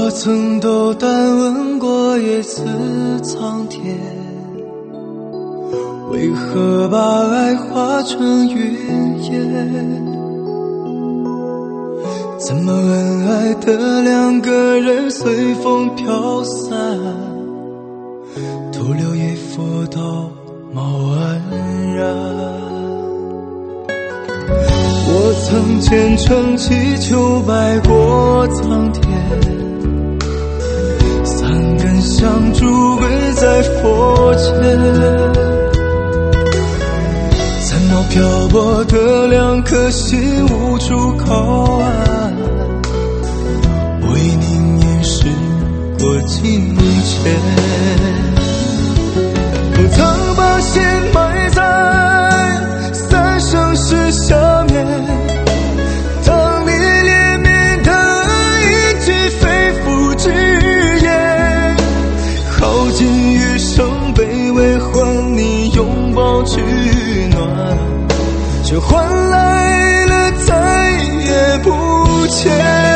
我曾斗胆问过一次苍天，为何把爱化成云烟？怎么恩爱的两个人随风飘散，徒留一幅道貌岸然。我曾虔诚祈求拜过苍天，三根香烛跪在佛前，残毛漂泊的两颗心无处靠岸，我已凝噎时过境迁。我曾把心埋在三生石下面，当你怜悯的一句肺腑之言，耗尽余生卑微换你拥抱取暖，却换来了再也不见。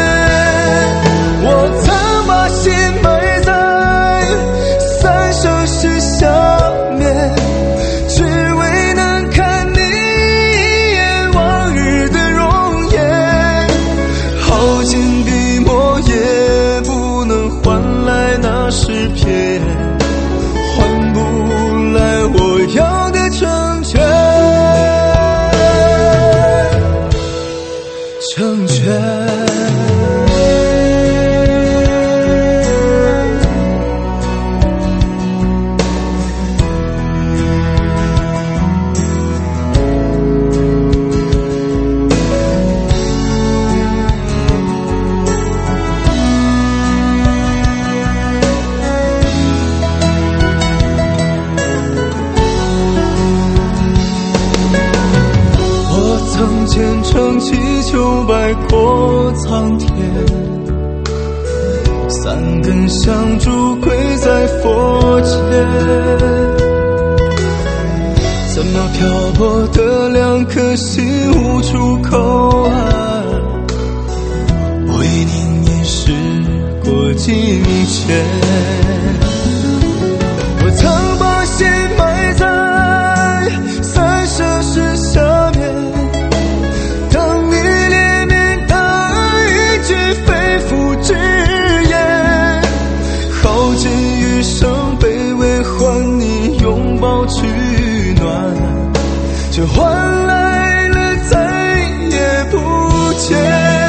我曾把心埋在三生石下面，只为能看你一眼往日的容颜，耗尽笔墨也不能换来那诗篇，换不来我要的成全。成全。曾虔诚祈求拜过苍天，三根香烛跪在佛前，怎么漂泊的两颗心无处靠岸，我已凝噎时过境迁。我曾把心埋在三生石下面，之言，耗尽余生卑微换你拥抱取暖，却换来了再也不见。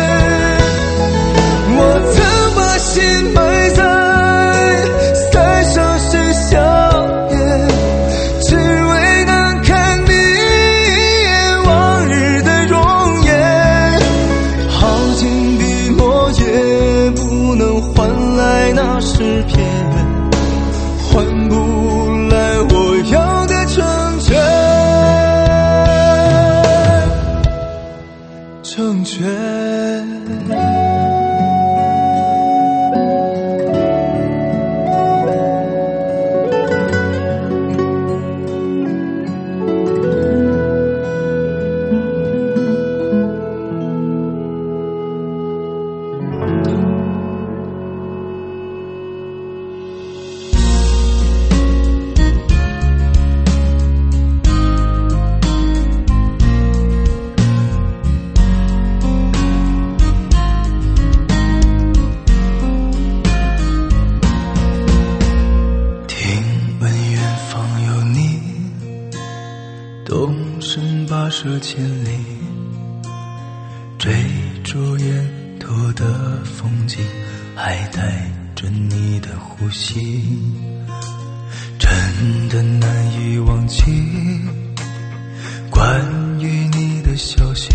我曾把心埋在三生石下面，只为能看你一眼往日的容颜，耗尽笔墨也不能换来那诗篇，换不来我要的成全。成全。动身跋涉千里，追逐沿途的风景，还带着你的呼吸，真的难以忘记关于你的消息，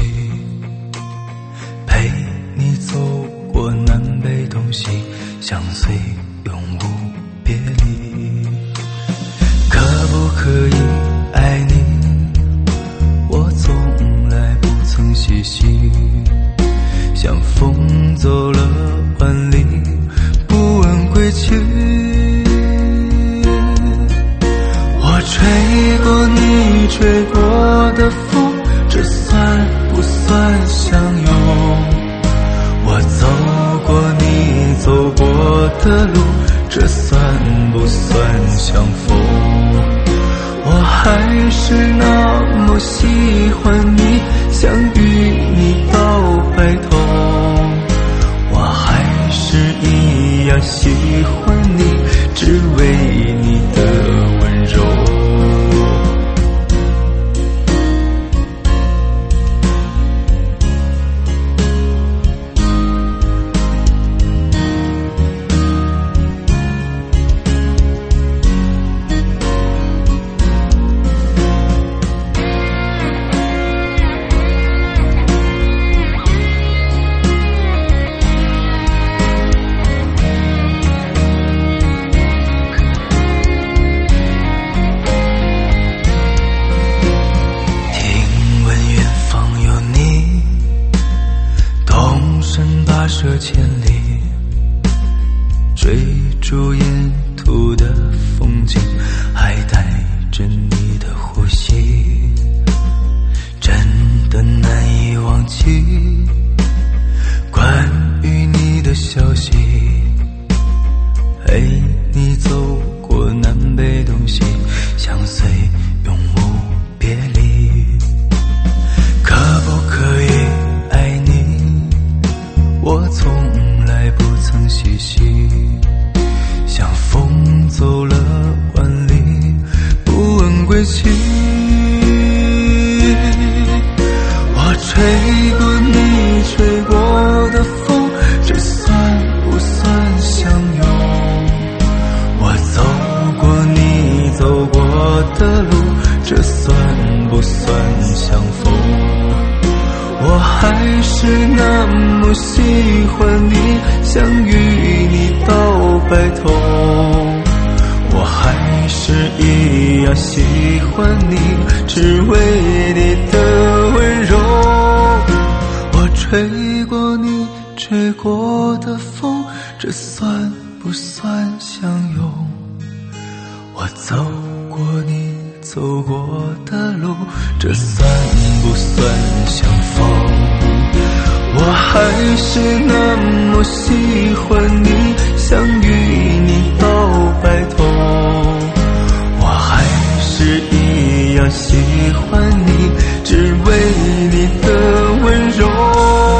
陪你走过南北东西，相随永无别离。可不可以爱你，我从来不曾细细，像风走了万里，不问归去。我吹过你吹过的风，这算不算相拥？我走过你走的路，这算不算相逢？我还是那么喜欢你，想与你到白头。我还是一样喜欢你，只为你的温柔。跋涉千里，追逐沿途的风景，还带着你的呼吸，真的难以忘记关于你的消息，陪你走过南北东西，相随永无别离。可不可以爱你，我从来不曾细细，像风走了万里，不问归期。我吹过你吹过的风，这算不算相拥？我走过你走过的路，这算不算相逢？我还是那么喜欢你，想与你到白头。我还是一样喜欢你，只为你的温柔。我吹过你吹过的风，这算不算相拥？我走过你走过的路，这算不算相逢？我还是那么喜欢你，想与你到白头。我还是一样喜欢你，只为你的温柔。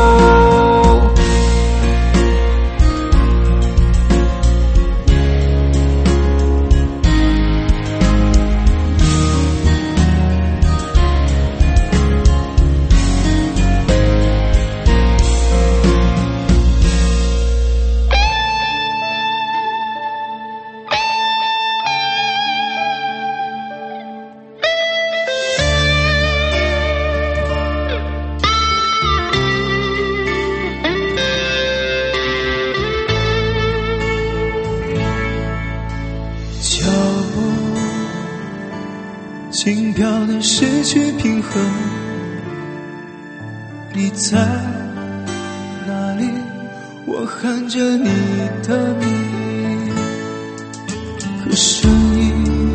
轻飘的失去平衡，你在哪里？我喊着你的名，可声音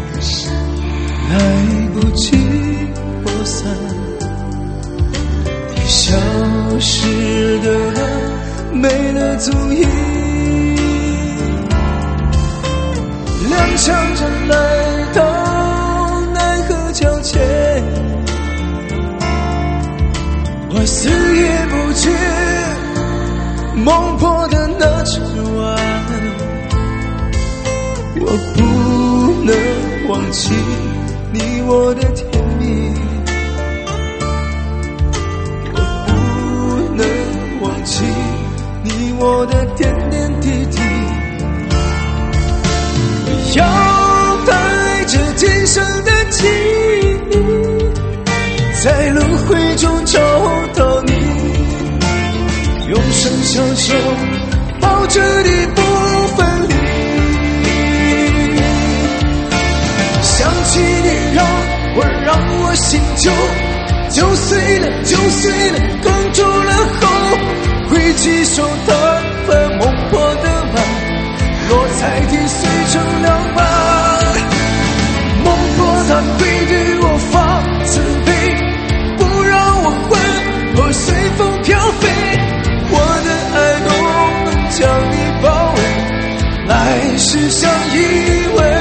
来不及扩散，你消失的没了踪影。踉跄着来到奈何桥前，我死也不去梦破的那只湾，我不能忘记你我的甜蜜，我不能忘记你我的点点滴滴，要带着今生的记忆，在轮回中找到你，永生相守，抱着你不分离。想起你让我心就碎了，就碎了，哽住了喉，挥起手弹了梦破的碗，落在地碎成两半。梦破它会对我发慈悲，不让我魂魄随风飘飞，我的爱都能将你包围。 依偎。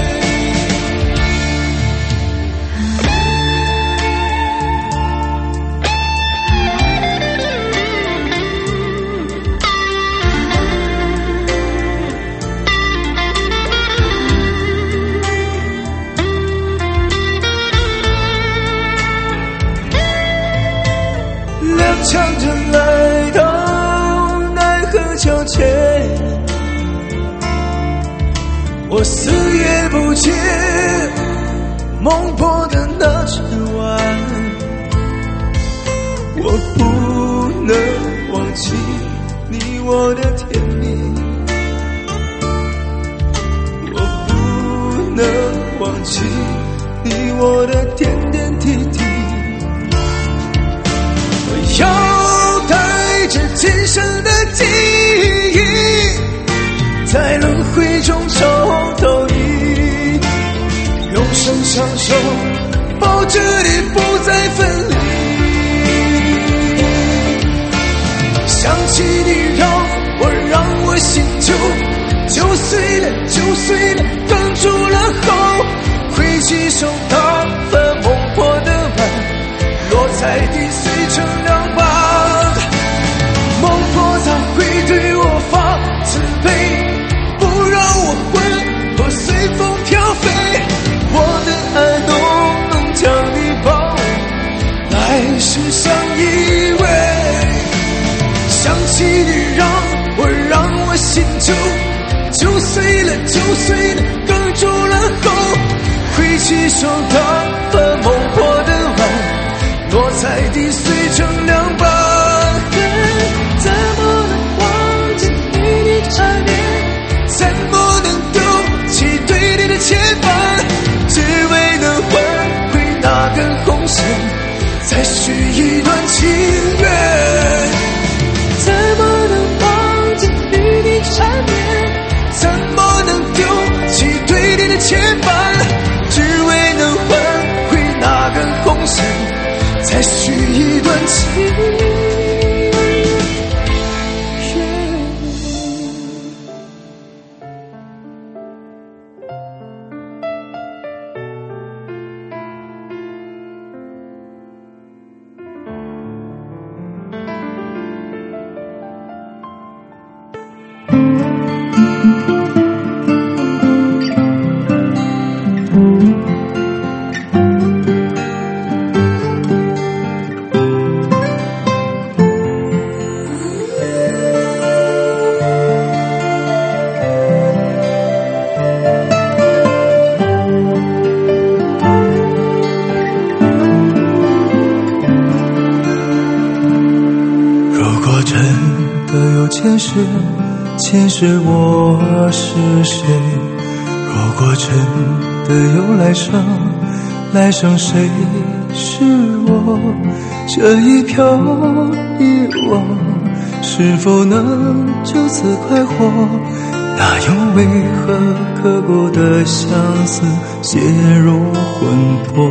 踉跄来到奈何桥前，我死也不见梦破的那只碗，我不能忘记你我的甜蜜，我不能忘记你我的点点滴滴，我要带着今生的记忆，在轮回中找到你，用生相守，抱着你不再分离。想起你让我心就碎了，就碎了，哽住了后，挥起手打翻梦破的碗，落在地碎成两半。梦破它会对我发慈悲，不让我魂魄随风飘飞，我的爱能将你包围，来世相依偎。想起你让我心就碎了，就碎了，哽住了后，挥起手打翻梦破的碗，落在地碎成两半。怎么能忘记你的缠绵，怎么能丢弃对你的牵绊，只为能换回那根红线，再续一段情缘。怎么能忘记你的缠绵，怎么能丢弃对你的牵绊，只为能换回那根红线，再续一段情缘。前世我是谁？如果真的有来生，来生谁是我？这一飘一往，是否能就此快活？那又为何刻骨的相思写入魂魄？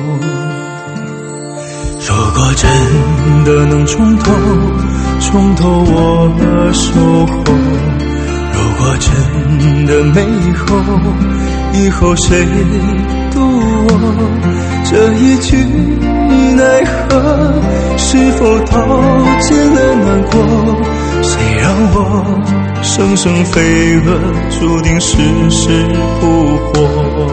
如果真的能重头我守候，如果真的没以后谁渡我？这一句奈何，是否道尽了难过？谁让我生生飞蛾，注定世事不活？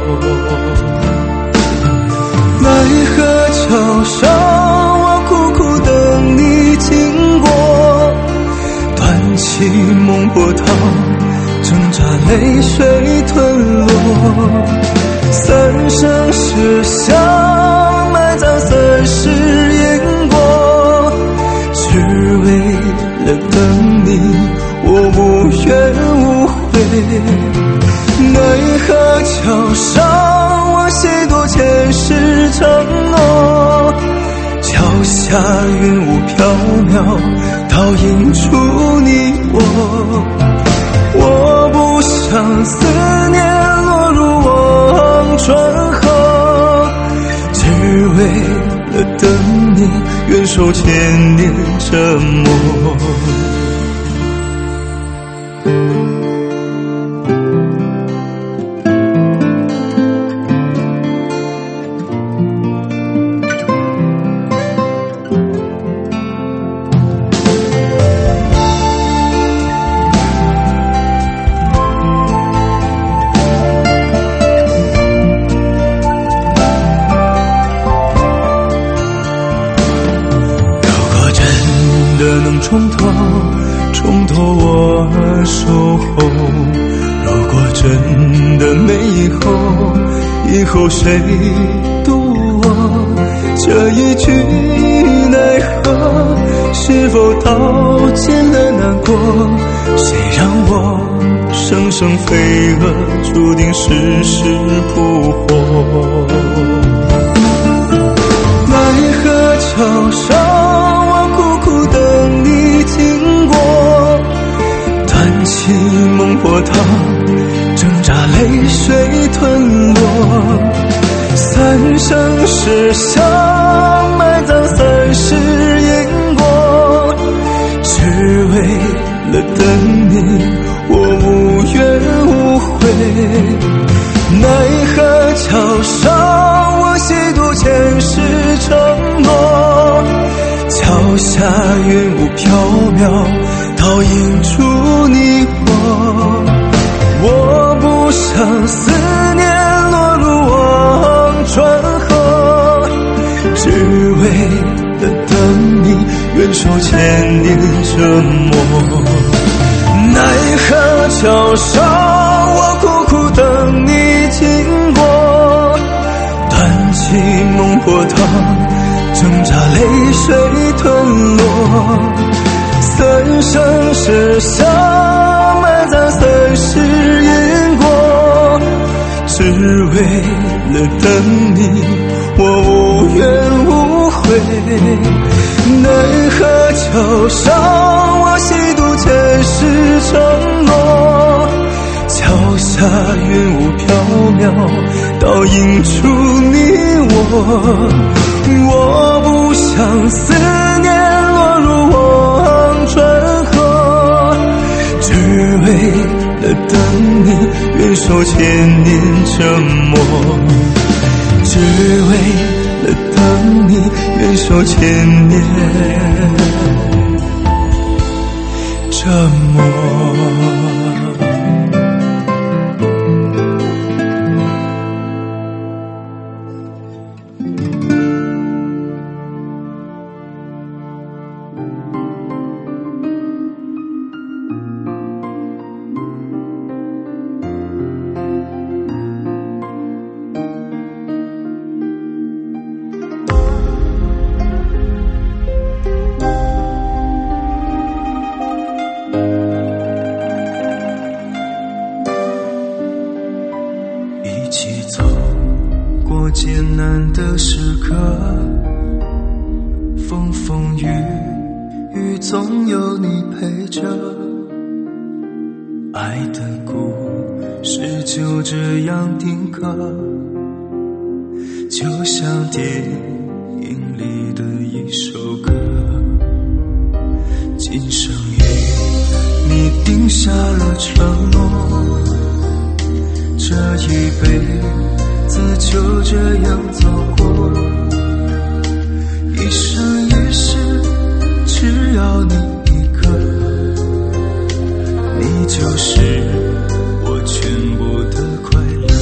奈何桥上我苦苦等你经过，断气梦波涛，挣扎泪水吞落，三生石像埋葬三世因果，只为了等你我无怨无悔。奈何桥上我写多前世承诺，脚下云雾飘渺，倒映出你我不想思念落入忘川河，只为了等你愿受千年折磨。 重托我守候。如果真的没以后谁渡我？这一句奈何，是否道尽了难过？谁让我生生飞蛾，注定世事扑火？奈何桥上我苦苦等你经过，断气梦波涛，挣扎泪水吞落。三生石像埋葬三世因果，只为了等你我无怨无悔。奈何桥上我细读前世承诺，桥下云雾缥缈，倒映出你我不想思念落入忘川河，只为了等你愿受千年折磨。奈何桥上我苦苦等你经过，断气梦波涛，挣扎泪水吞落。三生石像埋葬三世因果，只为了等你我无怨无悔。奈何桥上我细读前世承诺，桥下云雾缥缈，倒映出你我不想思念落入忘川河，只为了等你愿受千年折磨，只为了等你愿受千年折磨。艰难的时刻，风风雨雨总有你陪着，爱的故事就这样定格，就像电影里的一首歌。今生与你定下了承诺，这一辈子就这样走过，一生一世只要你一个，你就是我全部的快乐。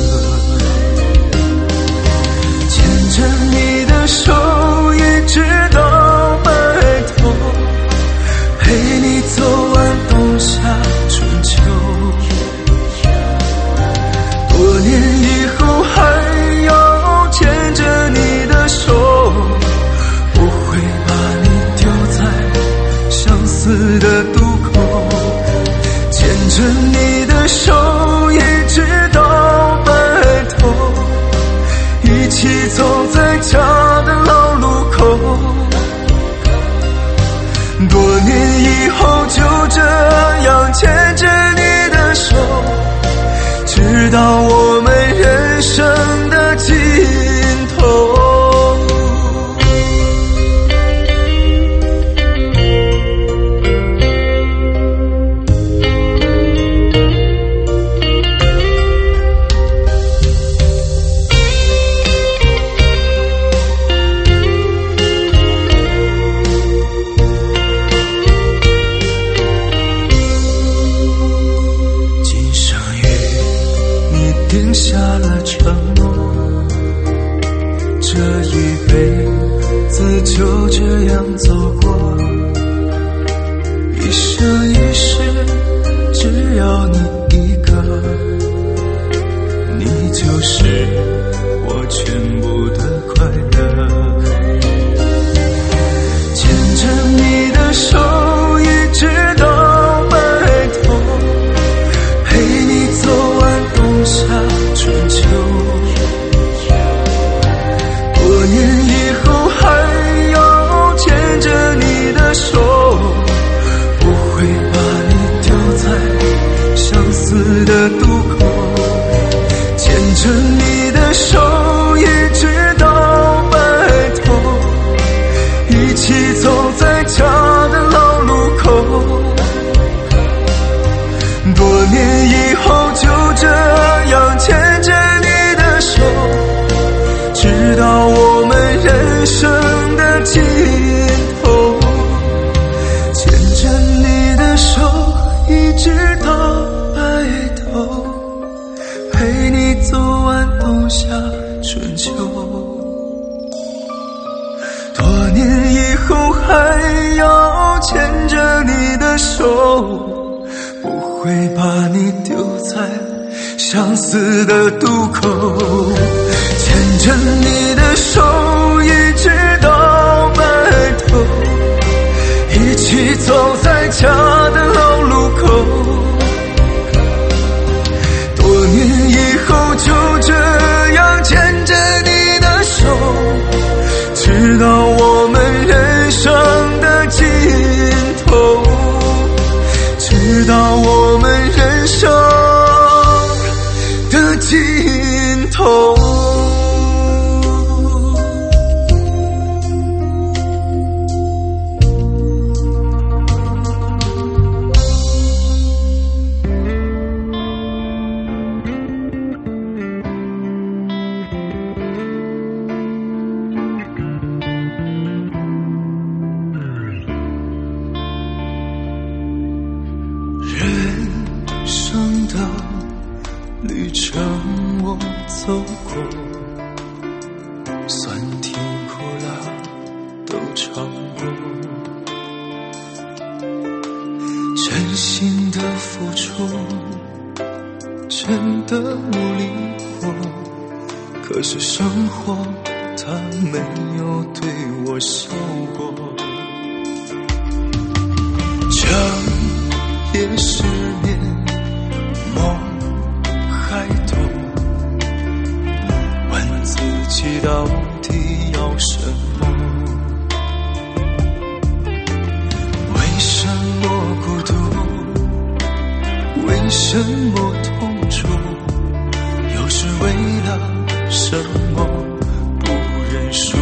牵着你的手一直到白头，陪你走完冬夏春秋，多年以后还要牵着你的手，不会把你丢在相思的渡口。牵着你的手一直到白头，一起走在家的老路口，多年以后就这样牵着你的手，直到我们人生的尽头。定下了承诺，这一辈子就这样走过， 一生一世只要你一个，你就是我全部的快乐。牵着你的手一直到白头，陪你走完冬夏春秋，多年以后还要牵着你的手，不会把你丢在相思的渡口。牵着你的手一直到白头，一起走在家的老路口，多年以后就这样牵着你的手，直到我们人生的尽头。牵着你的手一直到白头，陪你走完冬夏春秋，多年以后还要牵着你的手，不会把你丢在相思的渡口。牵着你的手一直到白头，一起走在家的老路口，多年以后就这样牵着你的手，直到我们人生的尽头，直到我们人生的尽头。人生的旅程我走过，酸甜苦辣都尝过，真心的付出真的努力过，可是生活它没有对我笑过。整夜失眠，梦还多，问自己到底要什么？为什么孤独？为什么痛楚？又是为了什么不认输？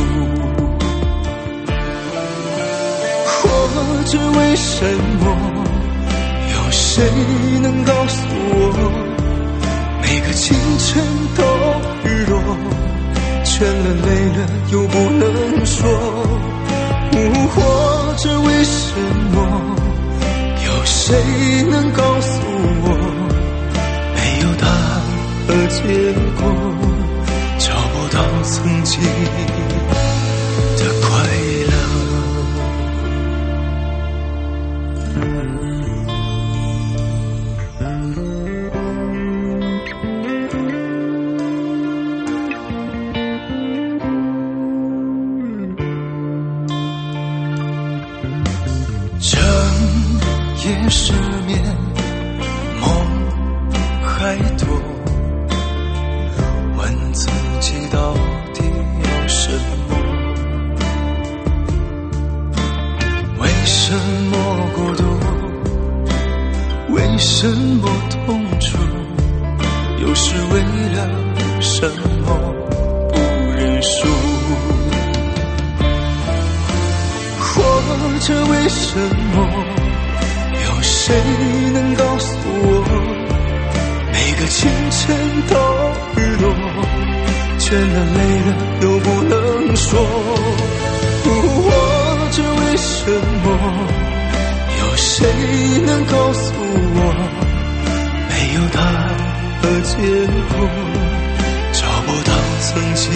或者为什么？有谁能告诉我，每个清晨都日落，倦了累了又不能说。或者为什么，有谁能告诉我，没有答案和结果，找不到曾经的快乐。夜失眠，梦还多，问自己到底要什么？为什么孤独？为什么痛楚？又是为了什么不认输？或者为什么？有谁能告诉我，每个清晨都日落，倦了累了又不能说。或者为什么，有谁能告诉我，没有答案和结果，找不到曾经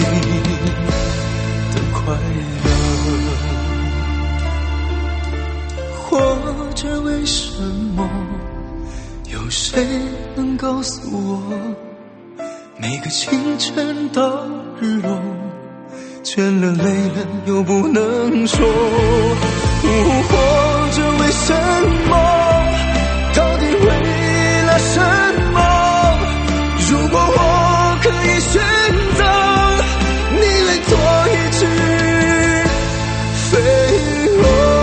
的快乐。或者这为什么？有谁能告诉我？每个清晨到日落，倦了累了又不能说，活着为什么？到底为了什么？如果我可以选择，宁愿做一只飞蛾。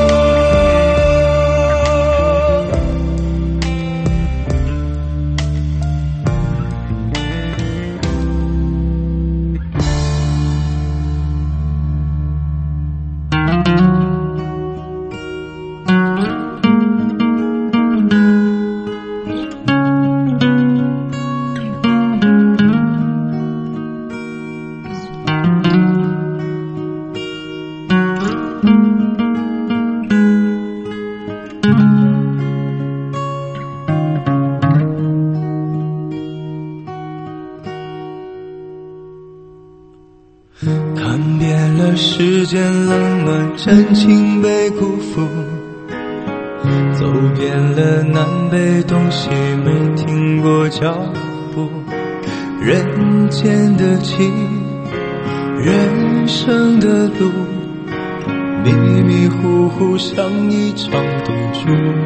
看遍了世间冷暖，真情被辜负，走遍了南北东西，没停过脚步。人间的情，人生的路，迷迷糊糊像一场赌注。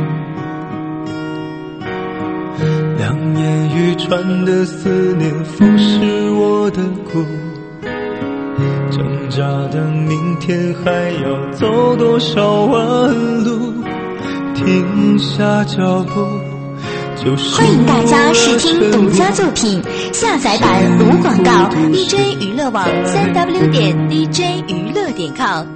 两眼欲穿的思念腐蚀我的骨，挣扎的明天还要走多少弯路，停下脚步就输了。 欢迎大家试听独家作品，下载版无广告 DJ 娱乐网 3w.dj娱乐.com。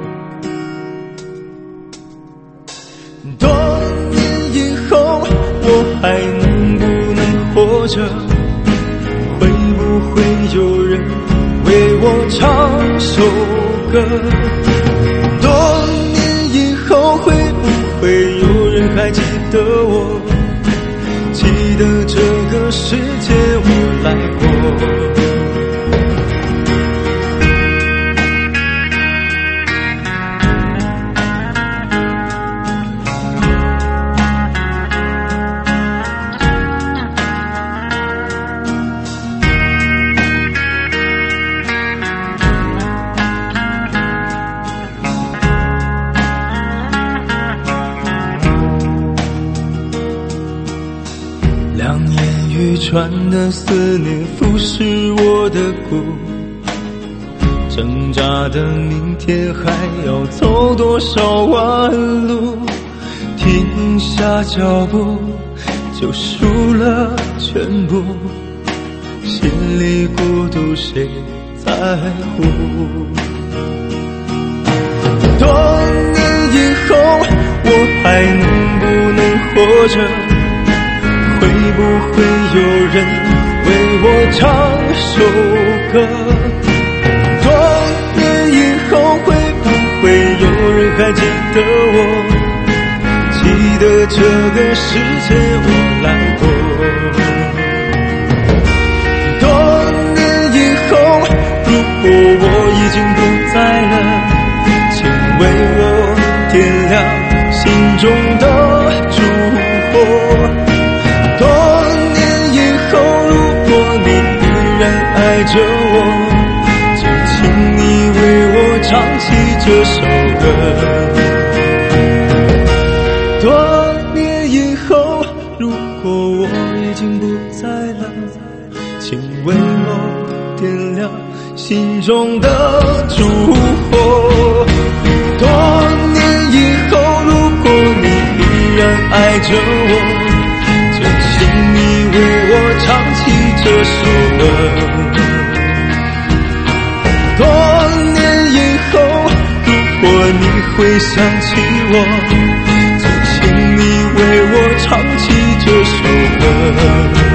多年以后我还能不能活着？会不会有人为我唱首歌？多年以后会不会有人还记得我？记得这个世界我来过。两眼欲穿的思念腐蚀我的骨，挣扎的明天还要走多少弯路，停下脚步就输了全部，心里孤独谁在乎？多年以后我还能不能活着？会不会有人为我唱首歌？多年以后会不会有人还记得我？记得这个世界我来过。多年以后如果我已经不在了，请为我点亮心中的烛火。多年以后如果你依然爱着我，就请你为我唱起这首歌。多年以后如果我已经不在了，请为我点亮心中的烛火。多年以后如果你依然爱着我，请你为我唱起这首歌。多年以后如果你会想起我，就请你为我唱起这首歌。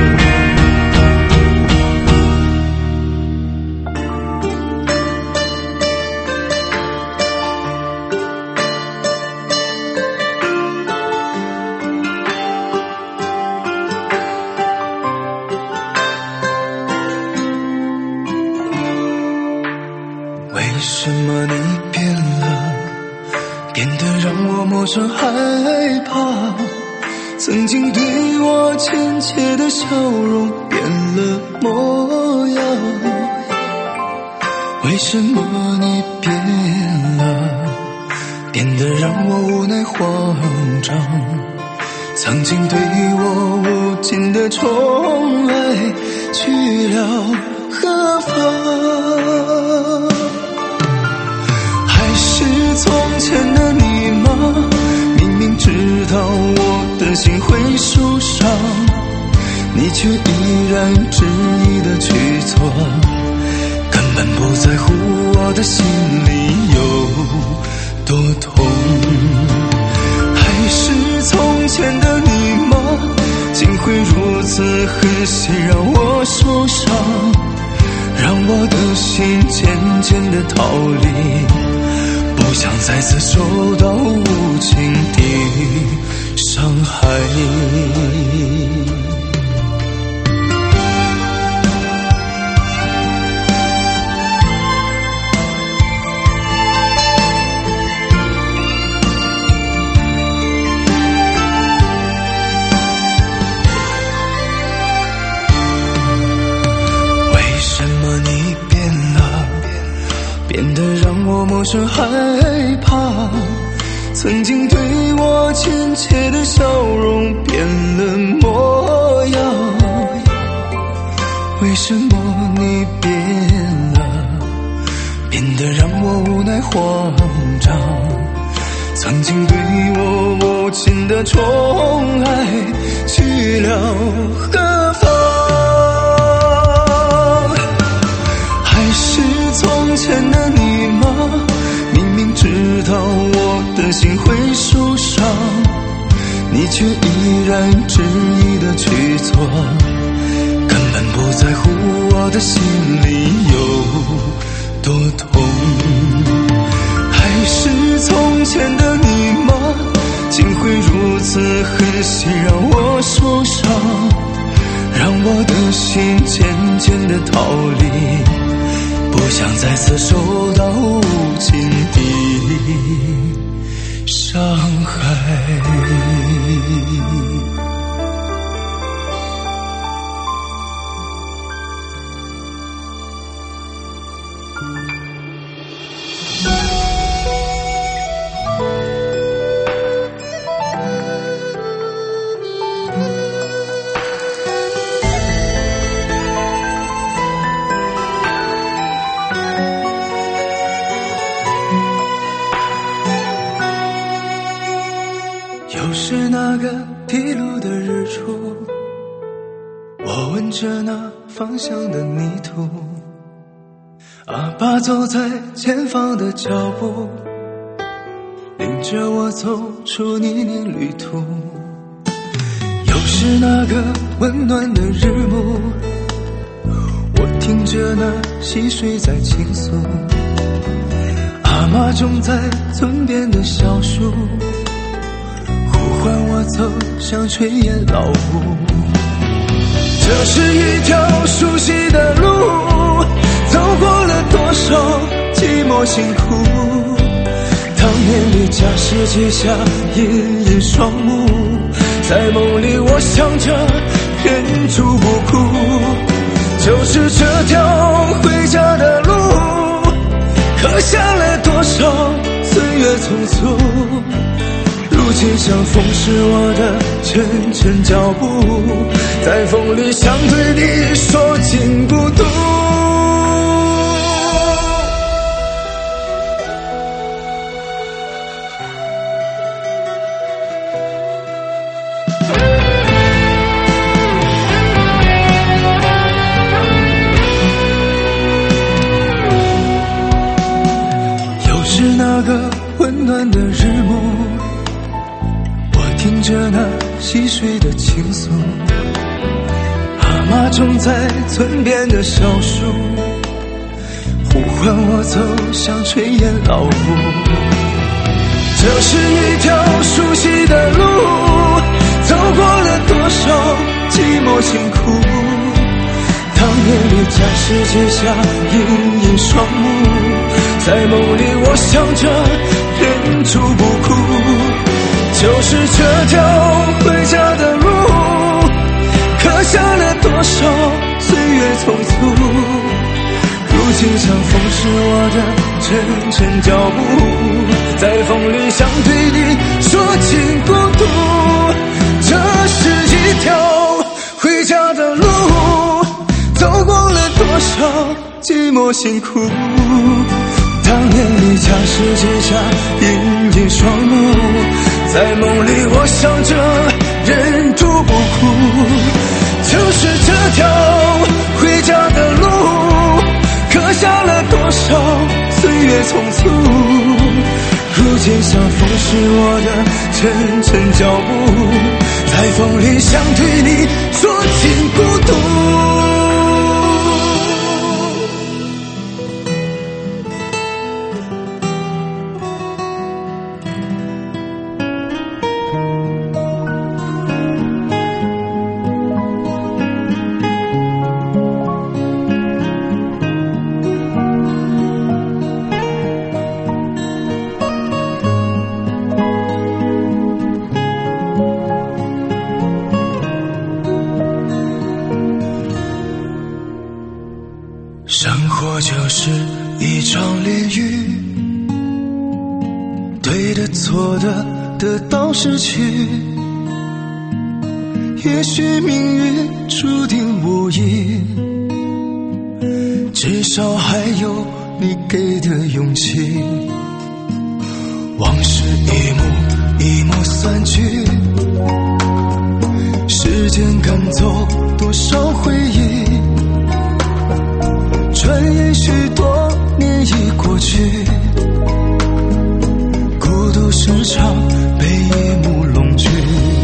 为什么你变了，变得让我陌陌生害怕，曾经对我亲切的笑容变了模样。为什么你变了，变得让我无奈慌张？曾经对我无尽的宠爱去了何方？还是从前的你吗？明明知道我的心会受伤，你却依然执意的去做，根本不在乎我的心里有多痛。还是从前的你吗？竟会如此狠心让我受伤，让我的心渐渐的逃离，不想再次受到无情的伤害。变得让我陌生害怕，曾经对我亲切的笑容变了模样。为什么你变了，变得让我无奈慌张？曾经对我无尽的宠爱去了何方？还是从前的你吗？明明知道我的心会受伤，你却依然执意的去做，根本不在乎我的心里有多痛。还是从前的你吗？竟会如此狠心让我受伤，让我的心渐渐的逃离，不想再次受到无尽的伤害。又是那个披露的日出，我闻着那芳香的泥土，阿爸走在前方的脚步，领着我走出泥泞旅途。又是那个温暖的日暮，我听着那溪水在倾诉，阿妈种在村边的小树，呼唤我走向炊烟老屋。这是一条熟悉的路，走过了多少寂寞辛苦，当年的家世界下隐隐双目，在梦里我想着忍住不哭。就是这条回家的路，刻下了多少岁月匆促，如今像风是我的沉沉脚步，在风里想对你说尽孤独。又是那个温暖的日暮，听着那溪水的倾诉，阿妈种在村边的小树，呼唤我走向炊烟老屋。这是一条熟悉的路，走过了多少寂寞辛苦，当年的家世界下隐隐双目，在梦里我想着忍住不哭。 就是这条回家的路，刻下了多少岁月匆促，如今像风是我的沉沉脚步，在风里想对你说尽孤独。这是一条回家的路，走过了多少寂寞辛苦，当年离家时结下隐隐双目，在梦里我想着忍住不哭。就是这条回家的路，刻下了多少岁月匆促，如今像风是我的沉沉脚步，在风里想对你说尽孤独。生活就是一场炼狱，对的错的得到失去，也许命运注定无意，至少还有你给的勇气。往事一幕一幕散去，时间赶走多少回忆，转眼许多年已过去，孤独时常被夜幕笼聚。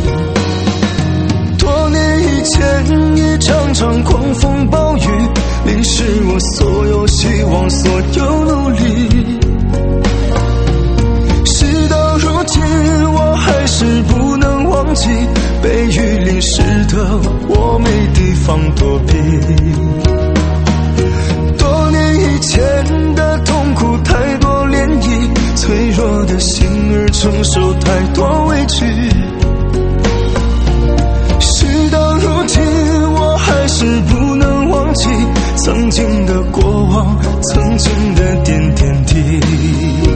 多年以前一场场狂风暴雨，淋湿我所有希望，所有努力。事到如今我还是不能忘记，被雨淋湿的我没地方躲避。以前的痛苦太多涟漪，脆弱的心儿承受太多委屈。事到如今我还是不能忘记曾经的过往，曾经的点点滴滴。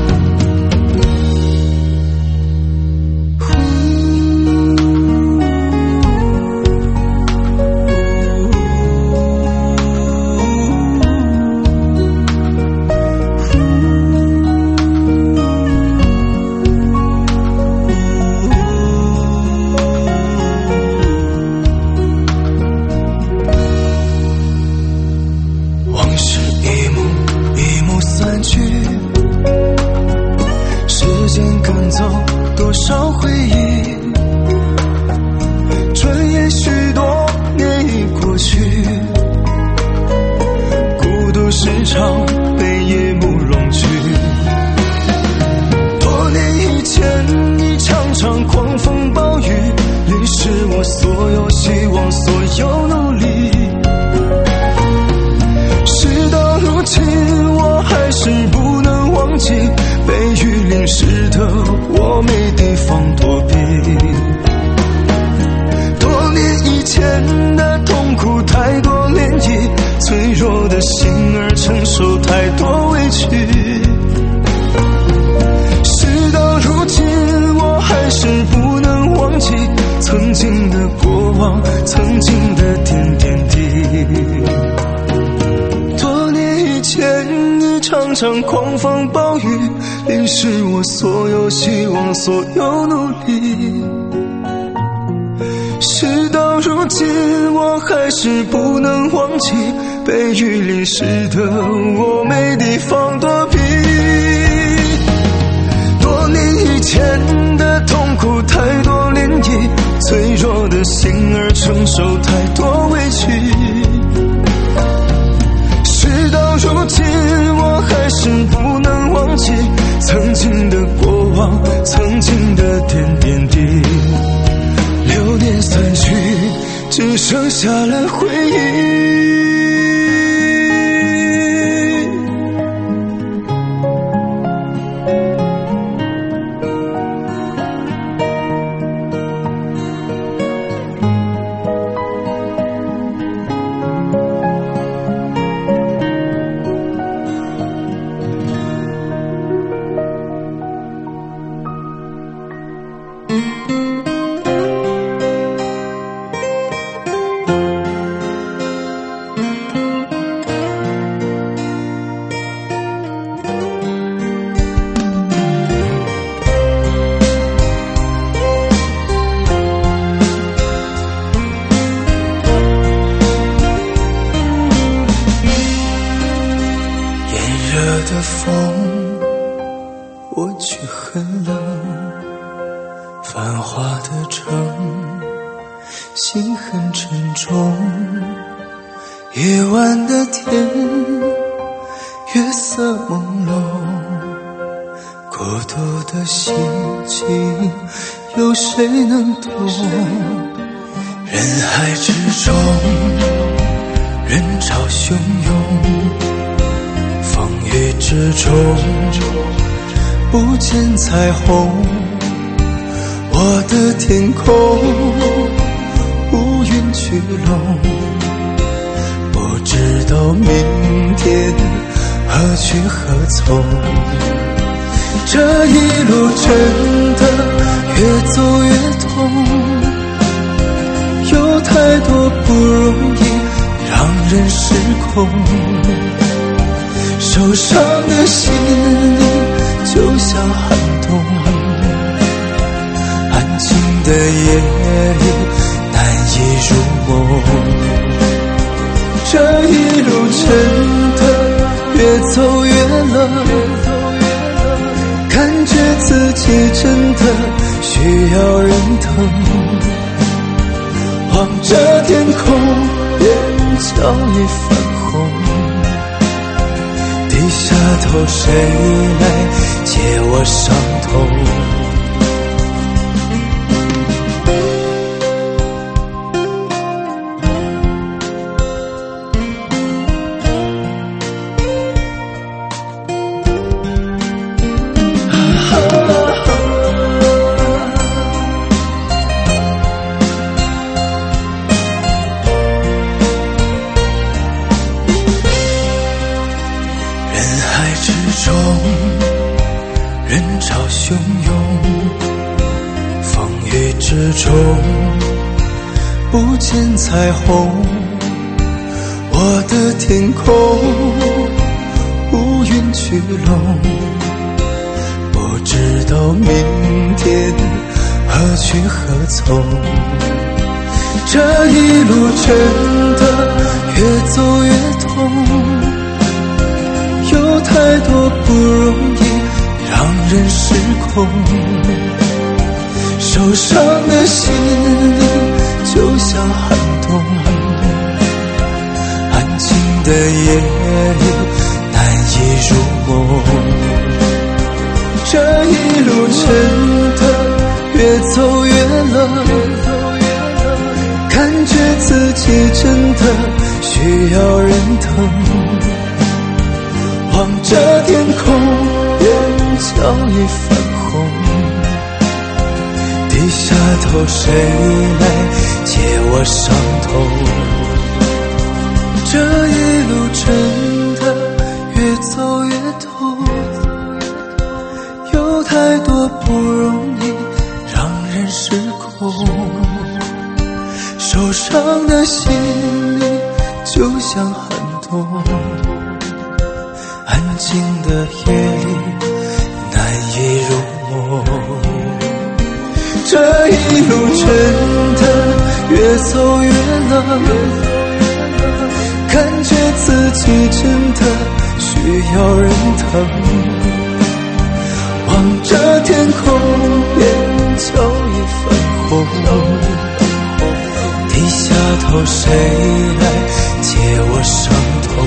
多少回忆，转眼许多年已过去，孤独时常被夜幕笼聚。多年以前一场场狂风暴雨，淋湿我所有希望，所有努力。事到如今我还是不能忘记，被雨淋湿的我没地方躲避。多年以前的痛苦太多涟漪，脆弱的心儿承受太多委屈。事到如今我还是不能忘记曾经的过往，曾经的点点滴滴。多年以前一场场狂风暴雨，淋湿我所有希望，所有努力。事到如今我还是不能忘记被雨淋湿的我没地方躲避。多年以前的痛苦太多涟漪，脆弱的心儿承受太多委屈。事到如今我还是不能忘记曾经的过往，曾经的点点滴滴。流年散去，只剩下了回忆。 风，我却很冷。繁华的城，心很沉重。夜晚的天，月色朦胧。孤独的心情，有谁能懂？人海之中，人潮汹涌，风雨之中，不见彩虹。我的天空，乌云聚拢，不知道明天何去何从。这一路真的越走越痛，有太多不容易让人失控。受伤的心里就像寒冬，安静的夜里难以入梦。这一路真的越走越冷，感觉自己真的需要人疼。望着天空，眼角已泛红，低下头谁来解我伤痛？人潮汹涌，风雨之中，不见彩虹。我的天空，乌云聚拢，不知道明天何去何从。这一路真的越走越痛，有太多不容易让人失控。受伤的心里就像寒冬，安静的夜里难以入梦。这一路真的越走越冷，感觉自己真的需要人疼。望着天空，眼角已泛红，低下头谁来解我伤痛？这一路真的越走越痛，有太多不容易让人失控。受伤的心里就像寒冬，安静的夜里难以入梦。这一路真的越走越冷，感觉自己真的需要人疼。望着天空，眼角已泛红，低下头谁来解我伤痛？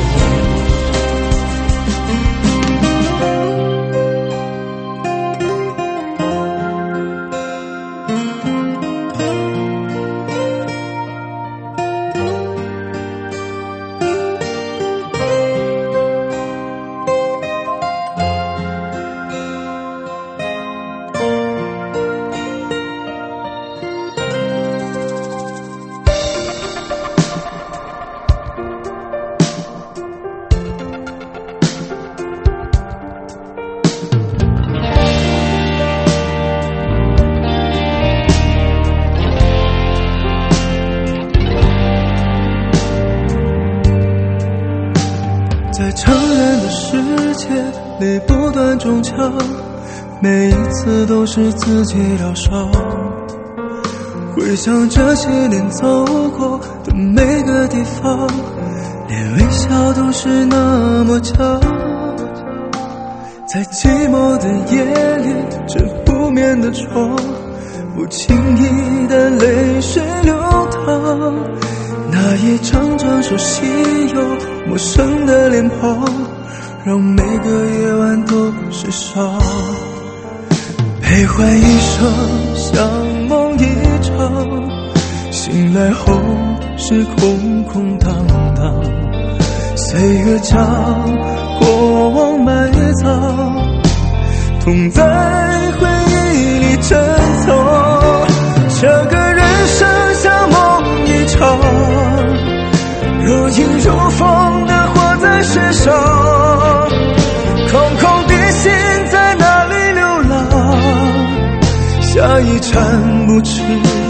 在成人的世界里不断中枪，每一次都是自己疗伤。回想这些年走过的每个地方，连微笑都是那么强。 在寂寞的夜里，这不眠的床，不经意的泪水流淌，那一张张熟悉又陌生的脸庞，让每个夜晚都是伤。悲欢一生，像梦一场，醒来后是空空荡荡，岁月将过往埋藏，痛在回忆里珍藏。这个人生像梦一场，如影如风的活在世上，空空的心在哪里流浪，下一站不知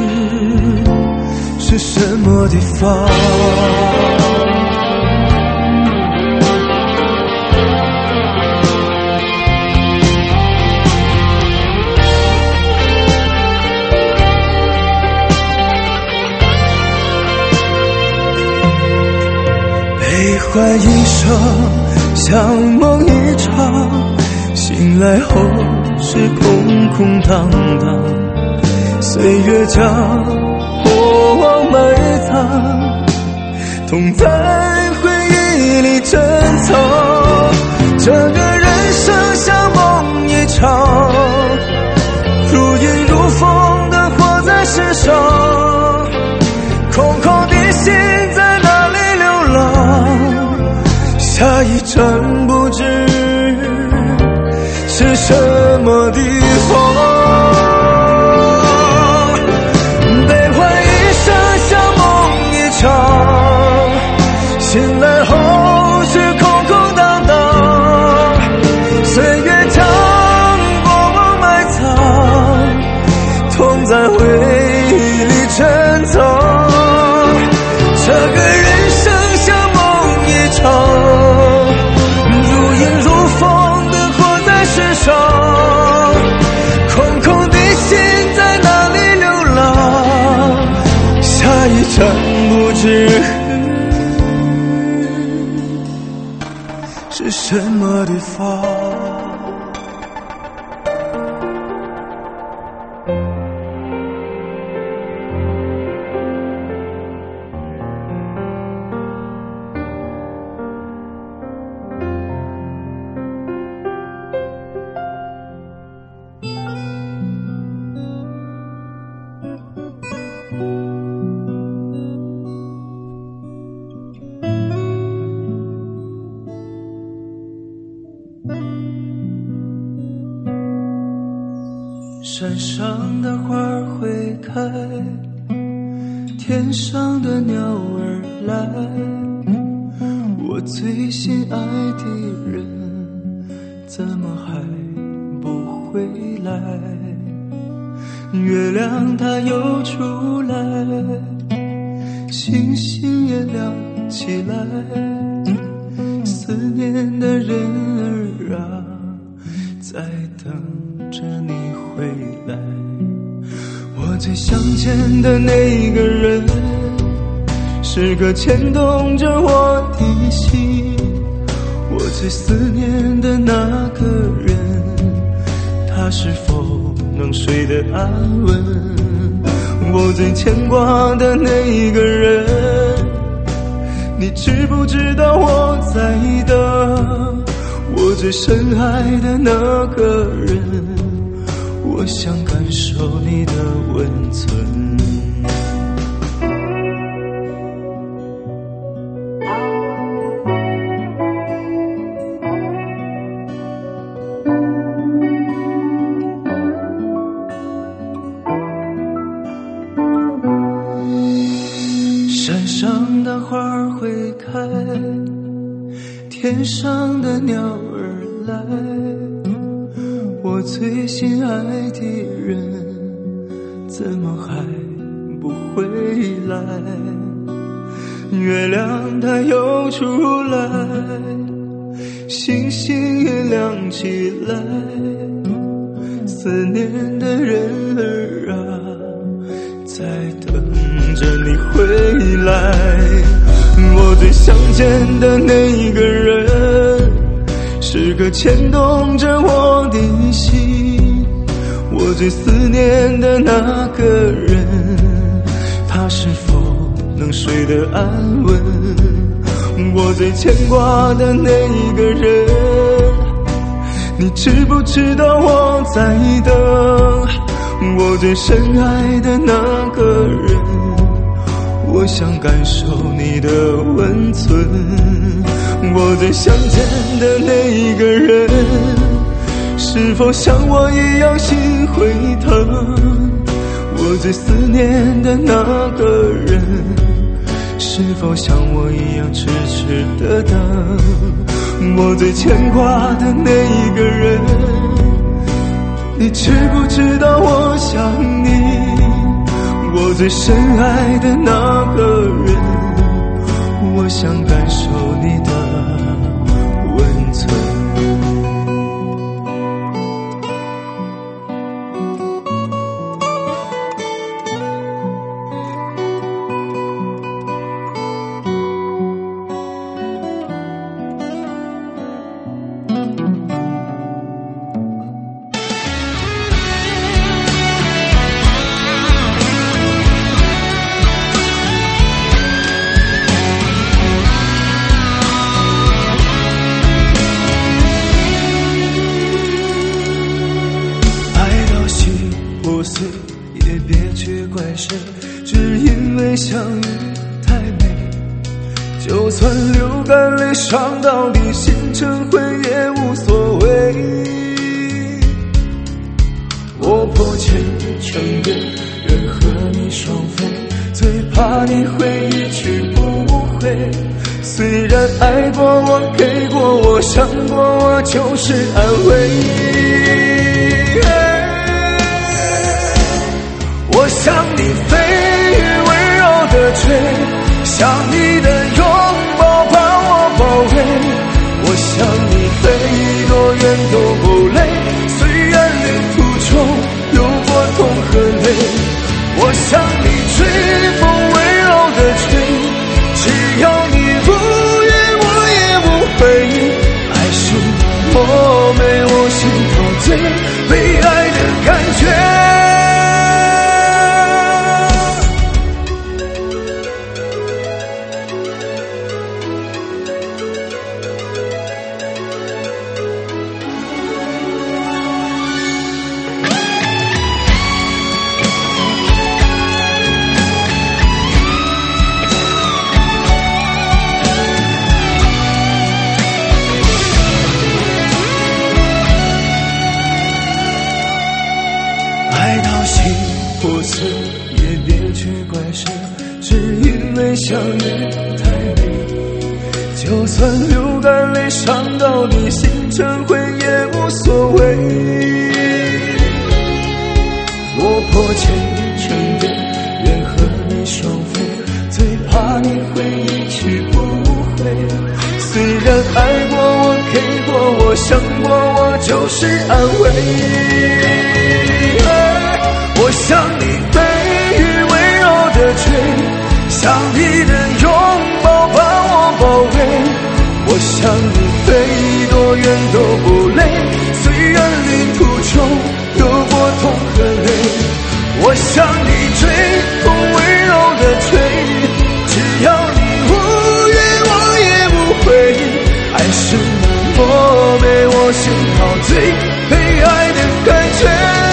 是什么地方。悲欢一生，像梦一场，醒来后是空空荡荡，岁月将过往埋藏，痛在回忆里珍藏。这个人生像梦一场，如影如风的活在世上，空空的心在哪里流浪，下一站不知是什么地方。悲欢一生像梦一场，醒来后是空空荡荡，岁月将过往埋藏，痛在回忆里珍藏。这个人生像梦一场，如影如风的活在世上，空空的心在哪里流浪，下一站不知是什么地方。山上的花会开，天上的鸟儿来，我最心爱的人怎么还不回来？月亮它又出来，星星也亮起来，思念的人儿啊，在等着你回来。我最想见的那个人，是个牵动着我的心。我最思念的那个人，他是否能睡得安稳？我最牵挂的那个人，你知不知道我在等？我最深爱的那个人，我想感受你的温存。山上的花儿会开，天上的鸟儿来，我最心爱的人怎么还不回来？月亮它又出来，星星也亮起来，思念的人儿啊，在等着你回来。我最想见的那个人， 时刻牵动着我的心。我最思念的那个人，他是否能睡得安稳？我最牵挂的那一个人，你知不知道我在等？我最深爱的那个人，我想感受你的温存。我最想见的那一个人，是否像我一样心会疼？我最思念的那个人，是否像我一样痴痴的等？我最牵挂的那一个人，你知不知道我想你？我最深爱的那个人，我想感受你的温存。也别去怪谁，只因为相遇太美。就算流干泪伤到底，心成灰也无所谓。我迫切承认，人和你双飞，最怕你会一去不回。虽然爱过我，给过我，伤过我，就是安慰。我向你飞，温柔的吹，像你的拥抱把我包围。我向你飞，多远都不累，虽然旅途中有过痛和泪。我向你吹，风温柔的吹，只要你不愿，我也不会。爱是那么美，我心陶醉，被爱的感觉。破碎也别去怪谁，只因为相遇太美。就算流干泪伤到底，心成灰也无所谓。我迫切承认，愿和你双飞，最怕你会一去不回。虽然爱过我，给过我，伤过我，就是安慰。我向你飞，温柔的吹，像你的拥抱把我包围。我向你飞，多远都不累，虽然旅途中有过痛和泪。我向你追，风温柔的吹，只要你无怨，我也不会。爱是那么美，我心陶醉，被爱的感觉。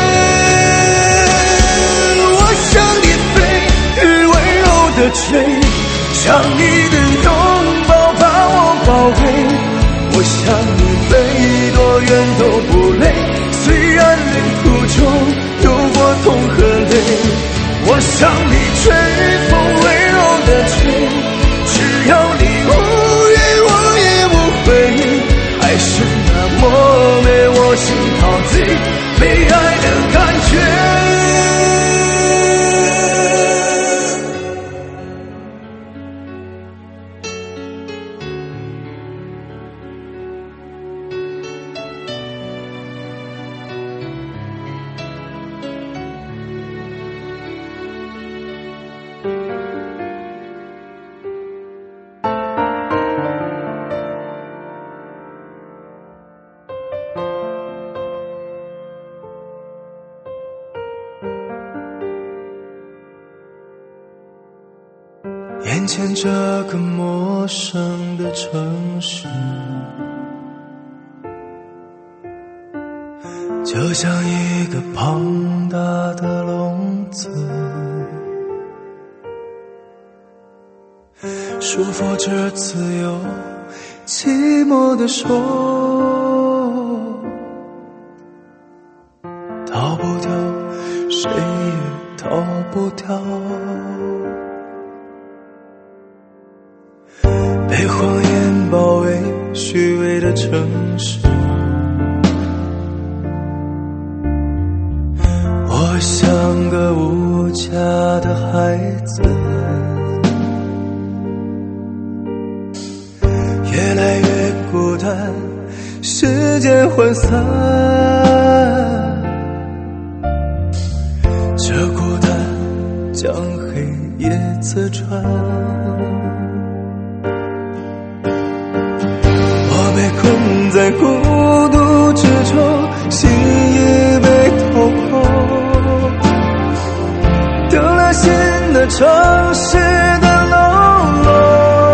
吹，像你的拥抱把我包围。我向你飞，多远都不累，虽然旅途中有过痛和泪。我向你吹，风温柔的吹，只要你无怨，我也不会。爱是那么美，我心陶醉，被爱的感觉。 面前这个陌生的城市，就像一个庞大的笼子，束缚着自由寂寞的手，逃不掉，谁也逃不掉。被谎言包围虚伪的城市，我像个无家的孩子，越来越孤单，时间涣散，这孤单将黑夜刺穿。我被困在孤独之中，心已被掏空，丢了心的城市的喽啰，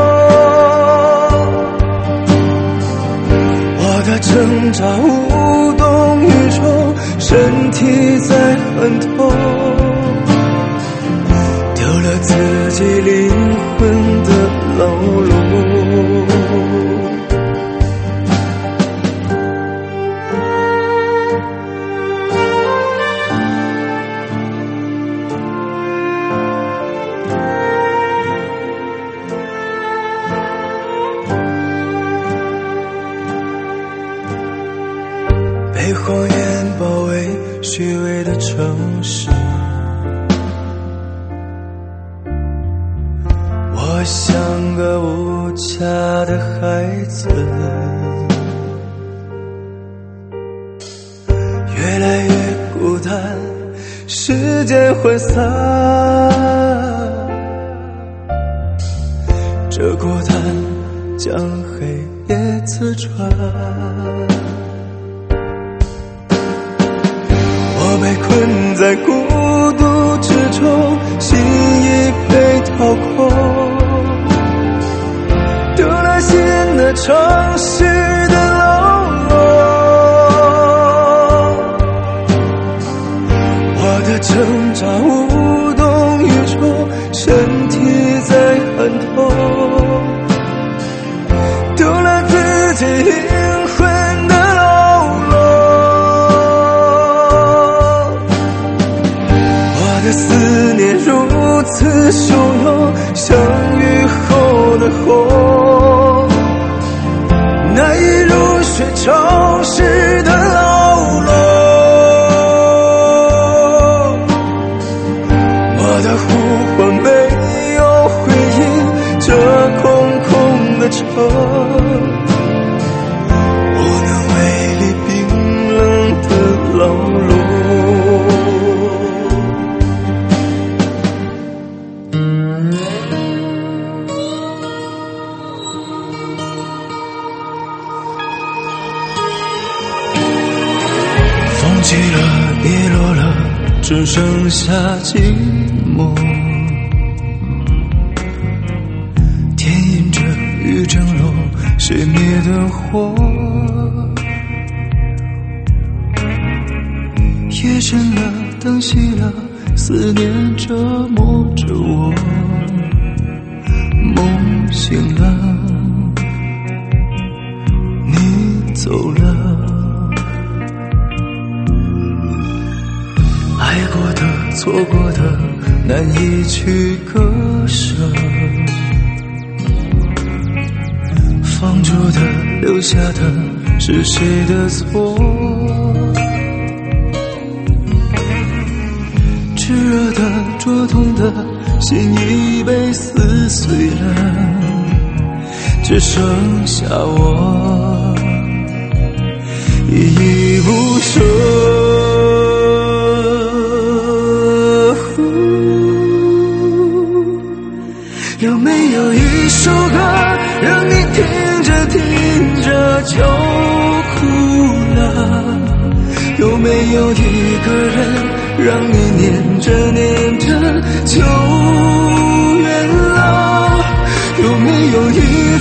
我的挣扎无动于衷，身体在很痛，丢了自己灵魂的牢笼。被谎言包围虚伪的城市，我像个无家的孩子，越来越孤单，时间涣散，这孤单将黑夜刺穿。我被困在孤独之中，心已被掏空，丢了心的城市的喽啰，我的挣扎无动于衷，身体在很痛，丢了自己灵魂的喽啰，我的思念如此汹涌，像雨后的红，难以入睡城市的牢笼，我的呼唤没有回应，这空空的城无能为力，冰冷的牢笼。风起了，叶落了，只剩下寂寞。天阴着，雨正落，谁灭的火？夜深了，灯熄了，思念折磨着我。梦醒了，你走了。爱过的，错过的，难以去割舍。放逐的，留下的，是谁的错？炙热的，灼痛的，心已被撕碎了，只剩下我依依不舍。有没有一首歌让你听着听着就哭了？有没有一个人让你念着念着就远了？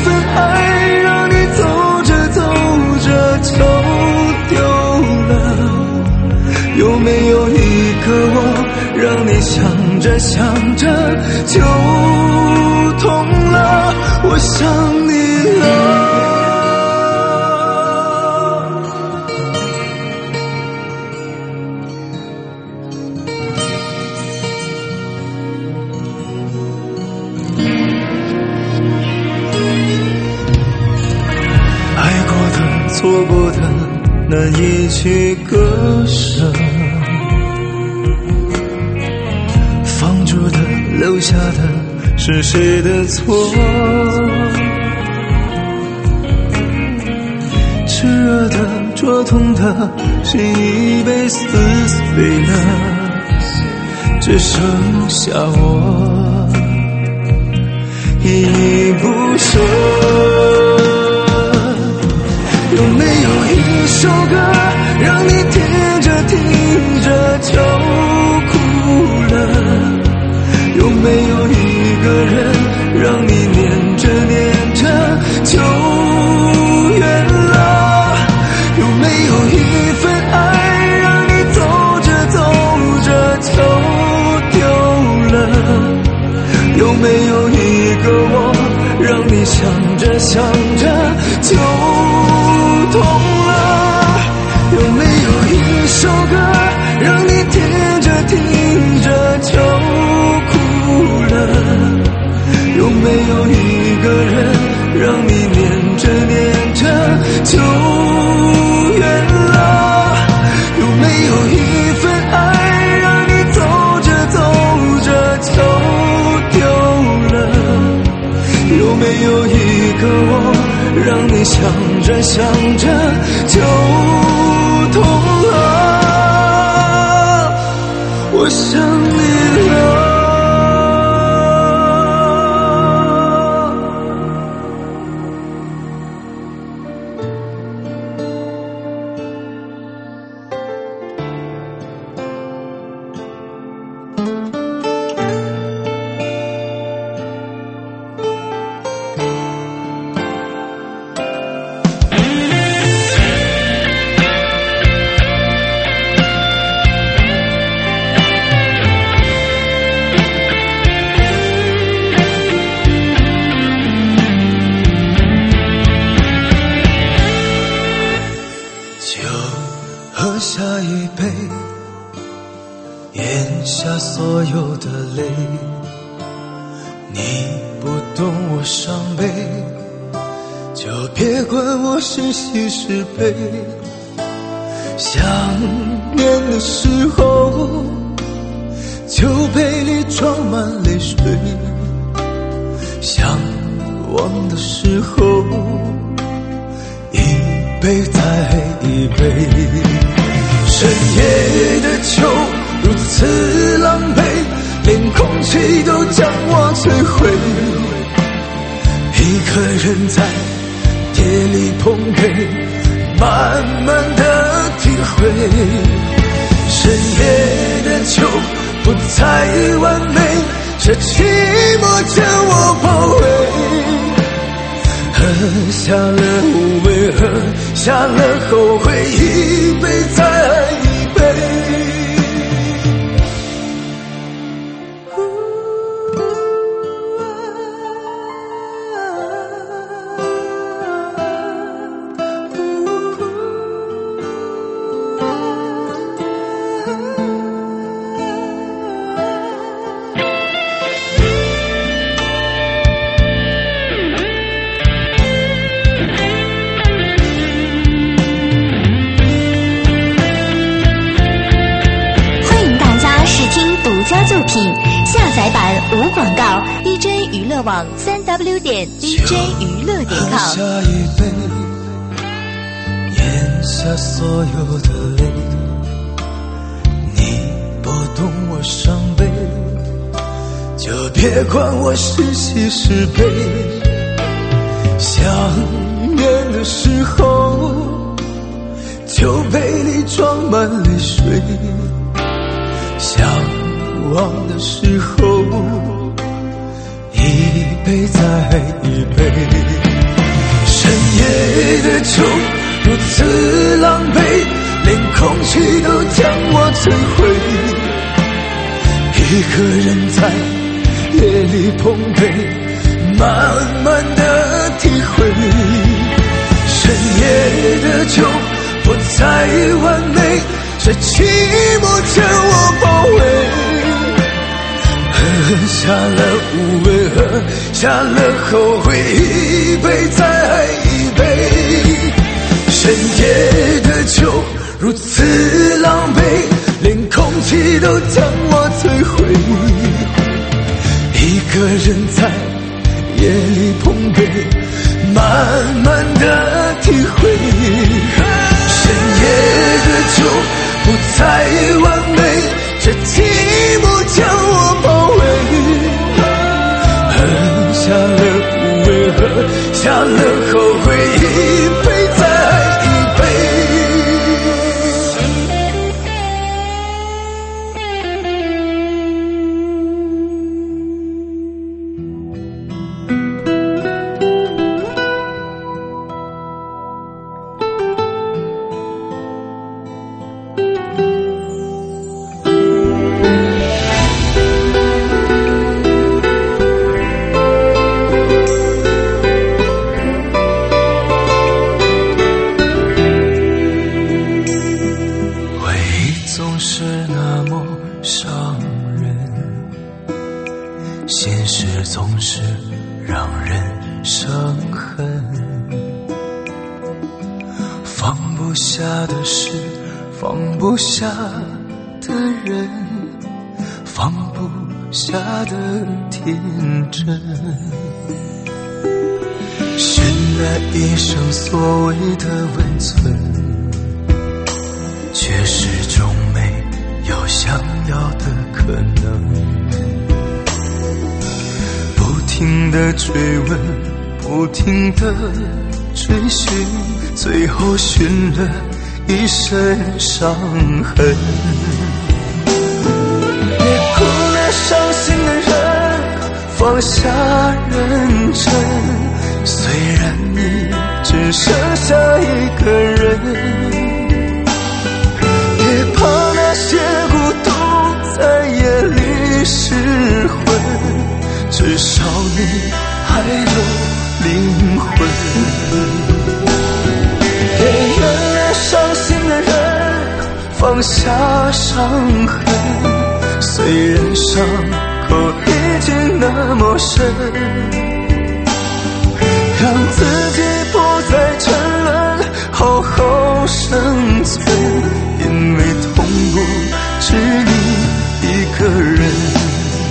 份爱让你走着走着就丢了？有没有一个我让你想着想着就痛了？我想你了。爱过的错过的难以去割舍，放逐的留下的是谁的错？炽热的灼痛的是已被撕碎了，只剩下我依依不舍。有没有一首歌让你听着听着就哭了？有没有一个人让你念着念着就远了？有没有一份爱让你走着走着就丢了？有没有一个我让你想着想着就痛了？有没有一首歌让你听着听着就哭了？有没有一个人让你念着念着就远了？有没有一份爱让你走着走着就丢了？有没有一个我让你想着想着就痛了？我想你了。喝下一杯，咽下所有的泪。你不懂我伤悲，就别管我是喜是悲。想念的时候，酒杯里装满泪水；想忘的时候，一杯再一杯。深夜的酒如此狼狈，连空气都将我摧毁。一个人在夜里碰杯，慢慢的体会。深夜的酒不再完美，这寂寞将我包围。喝下了无畏，喝下了后悔，一杯再一杯。 作品下载版无广告 DJ 娱乐网 3w.dj娱乐.com。 喝下一杯，咽下所有的泪。你不懂我伤悲，就别管我是喜是悲。想念的时候，酒杯里装满泪水。想忘的时候，一杯再一杯。 的酒如此狼狈，连空气都将我摧毁。一个人在夜里碰杯，慢慢的体会，深夜的酒不再完美，这寂寞将我包围。喝下了无畏，喝下了后悔，一杯再一杯。深夜的酒如此狼狈，连空气都将我摧毁。一个人在夜里碰杯，慢慢的体会，深夜的酒不再完美，这寂寞将我包围。喝下了无畏，喝下了后悔，一杯再一杯。放不下的人，放不下的天真，是那一生所谓的温存，却始终没有想要的可能。不停地追问，不停地追寻，最后寻了一身伤痕。别哭了，伤心的人，放下认真，虽然你只剩下一个人。别怕那些孤独在夜里失魂，至少你还有灵魂。别原谅伤心的人，放下伤痕，虽然伤口已经那么深，让自己不再沉沦，好好生存，因为痛不止你一个人。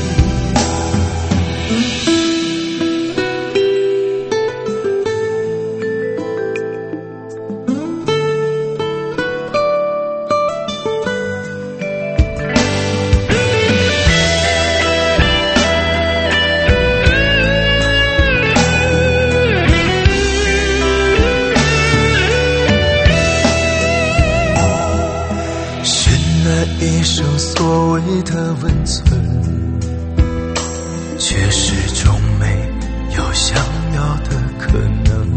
一生所谓的温存，却始终没有想要的可能。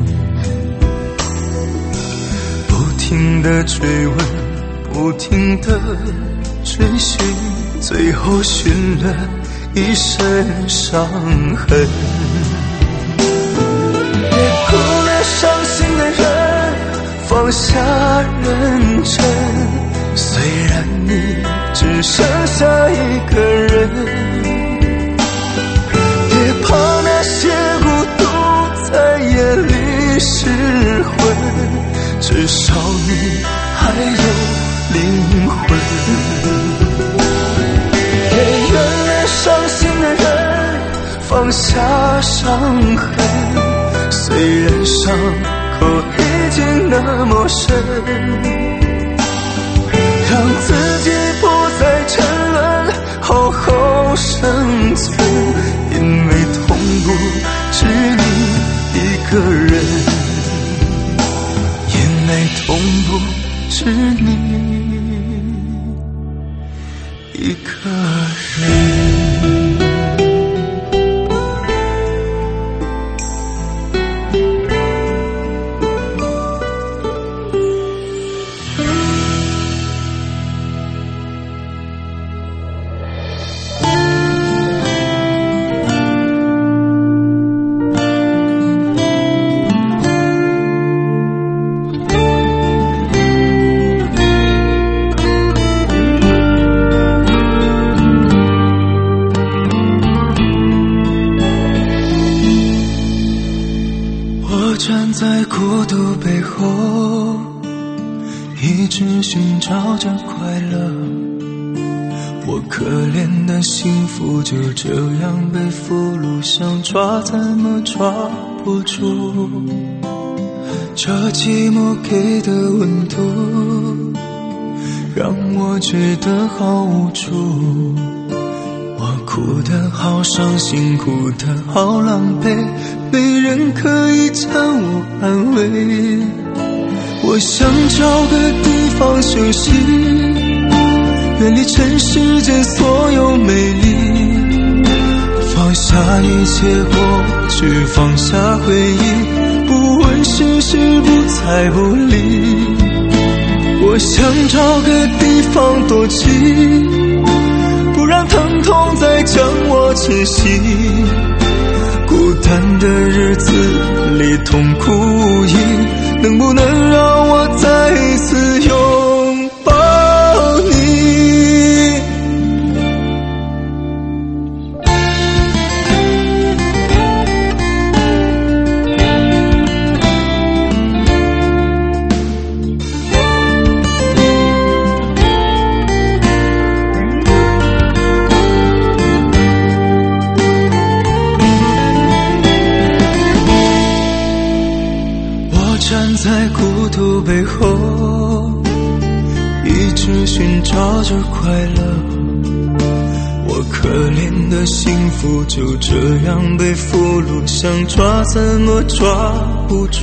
不停地追问，不停地追寻，最后寻了一身伤痕。别哭了，伤心的人，放下认真，虽然你只剩下一个人。别怕那些孤独在夜里失魂，至少你还有灵魂。别原谅伤心的人，放下伤痕，虽然伤口已经那么深，让自己不再沉沦，好好生存，因为痛不止你一个人，因为痛不止你一个人。 站在孤独背后，一直寻找着快乐。我可怜的幸福就这样被俘虏，想抓怎么抓不住。这寂寞给的温度，让我觉得好无助。我哭得好伤心，哭得好狼狈，没人可以将我安慰。我想找个地方休息，远离尘世间所有美丽，放下一切过去，放下回忆，不问世事，不猜不理。我想找个地方躲起，不让疼痛再将我侵袭。孤单的日子里痛苦无依，能不能让我再一次拥抱你？站在孤独背后，一直寻找着快乐。我可怜的幸福就这样被俘虏，想抓怎么抓不住。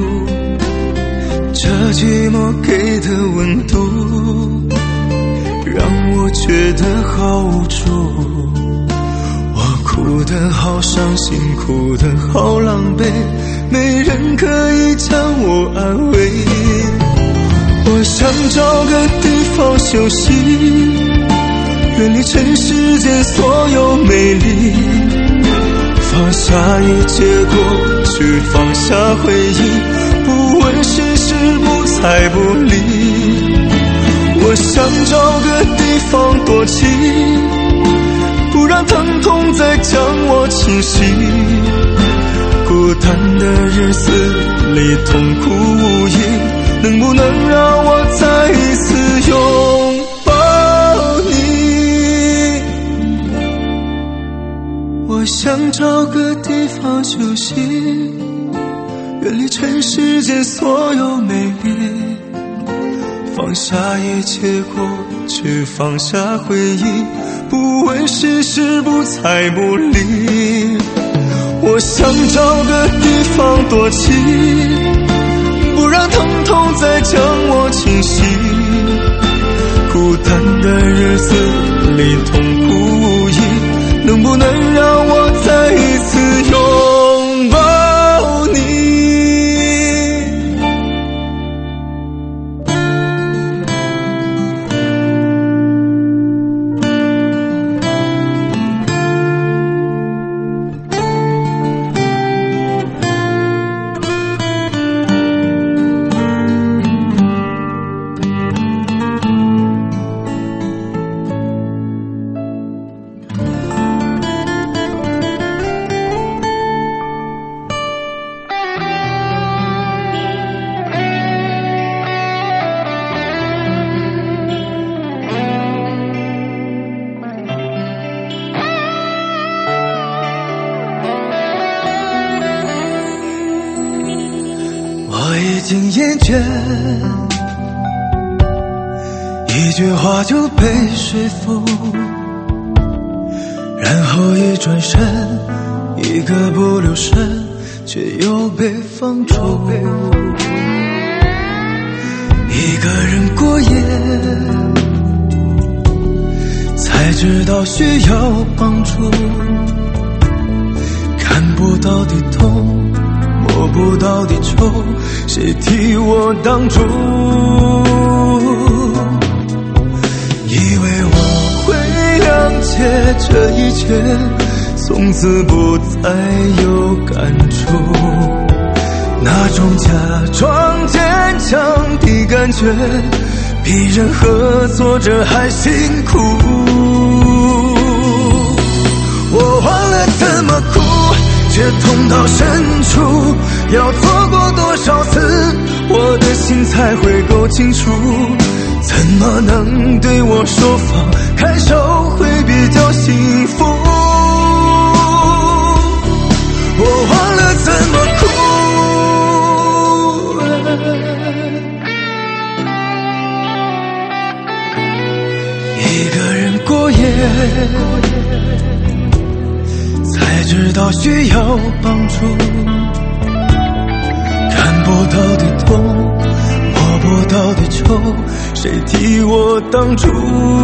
这寂寞给的温度，让我觉得好无助。我哭得好伤心，哭得好狼狈，没人可以将我安慰。我想找个地方休息，远离尘世间所有美丽，放下一切过去，放下回忆，不问世事，不猜不理。我想找个地方躲起，不让疼痛再将我侵袭。孤单的日子里痛苦无依，能不能让我再一次拥抱你？我想找个地方休息，远离尘世间所有美丽，放下一切过去，放下回忆，不问世事，不猜不理。我想找个地方躲起，不让疼痛再将我侵袭。孤单的日子里痛苦无依，能不能让我再一次拥抱你？我已经厌倦，一句话就被说服，然后一转身，一个不留神，却又被放逐。一个人过夜，才知道需要帮助，看不到的痛，摸不到的愁，谁替我挡住？以为我会谅解这一切，从此不再有感触，那种假装坚强的感觉，比人合作着还辛苦。我忘了怎么哭，却却痛到深处。要错过多少次，我的心才会够清楚。怎么能对我说放开手会比较幸福？我忘了怎么哭。一个人过夜，才知道需要帮助。看不到的痛，摸不到的愁，谁替我挡住？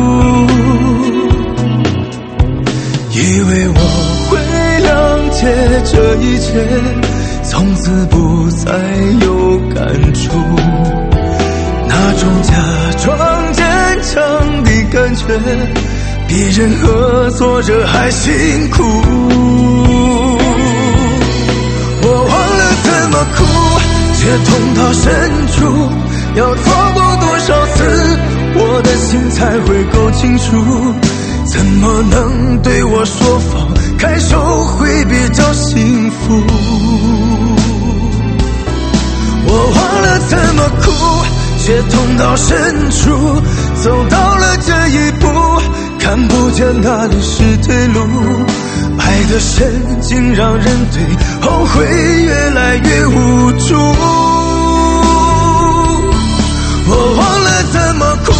以为我会谅解这一切，从此不再有感触。那种假装坚强的感觉，比任何挫折还辛苦。我忘了怎么哭，却痛到深处。要错过多少次，我的心才会够清楚。怎么能对我说放开手会比较幸福？我忘了怎么哭，却痛到深处。走到了这一步，看不见哪里是退路。爱的深竟让人对后悔越来越无助。我忘了怎么哭。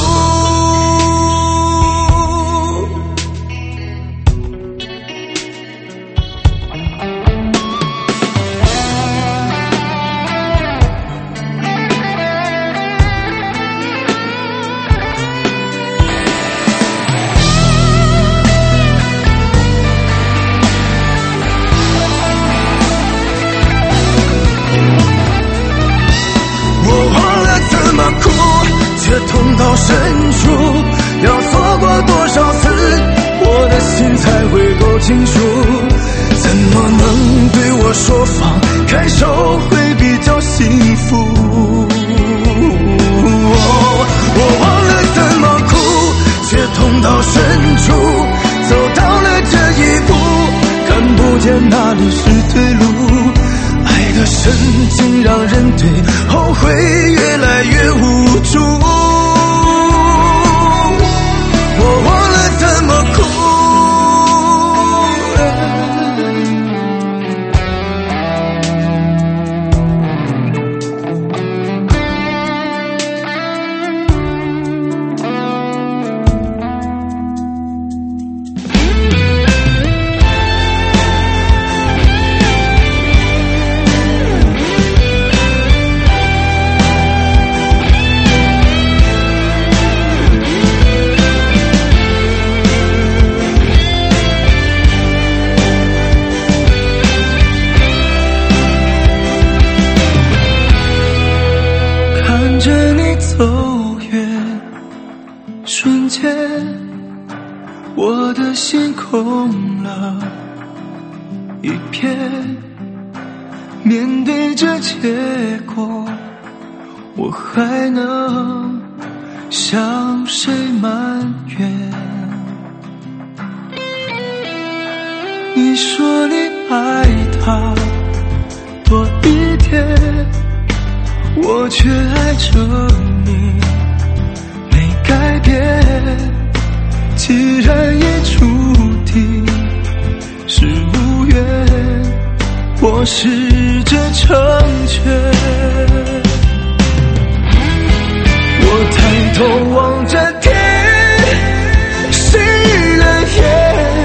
痛到深处，要错过多少次，我的心才会够清楚。怎么能对我说放开手会比较幸福？我忘了怎么哭，却痛到深处。走到了这一步，看不见哪里是退路。爱的深竟让人对后悔越来越无助。我忘了怎么哭。看着你走远，瞬间我的心空了一片。面对这结果，我还能向谁埋怨？你说你爱他多一点，我却爱着你没改变。既然已注定是无缘，我试着成全。我抬头望着天，是人烟，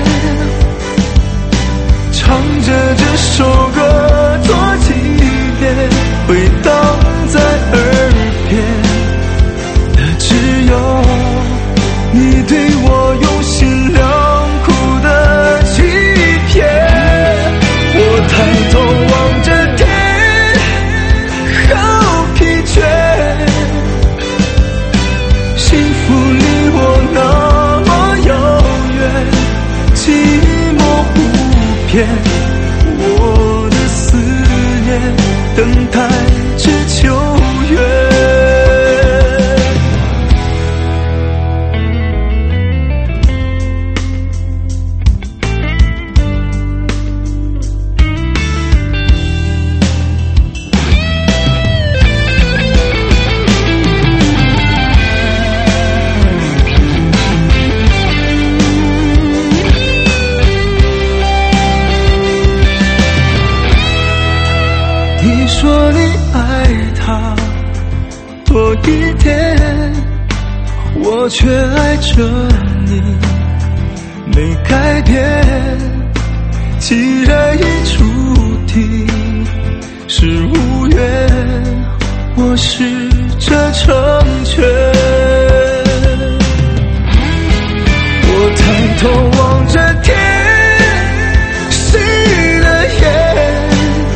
唱着这首歌做纪念，回荡在耳边的只有你对我用心良苦的欺骗。我抬头望着天，好疲倦，幸福你说你爱他多一点，我却爱着你没改变。既然已注定是无缘，我试着成全。我抬头望着天，熄了眼，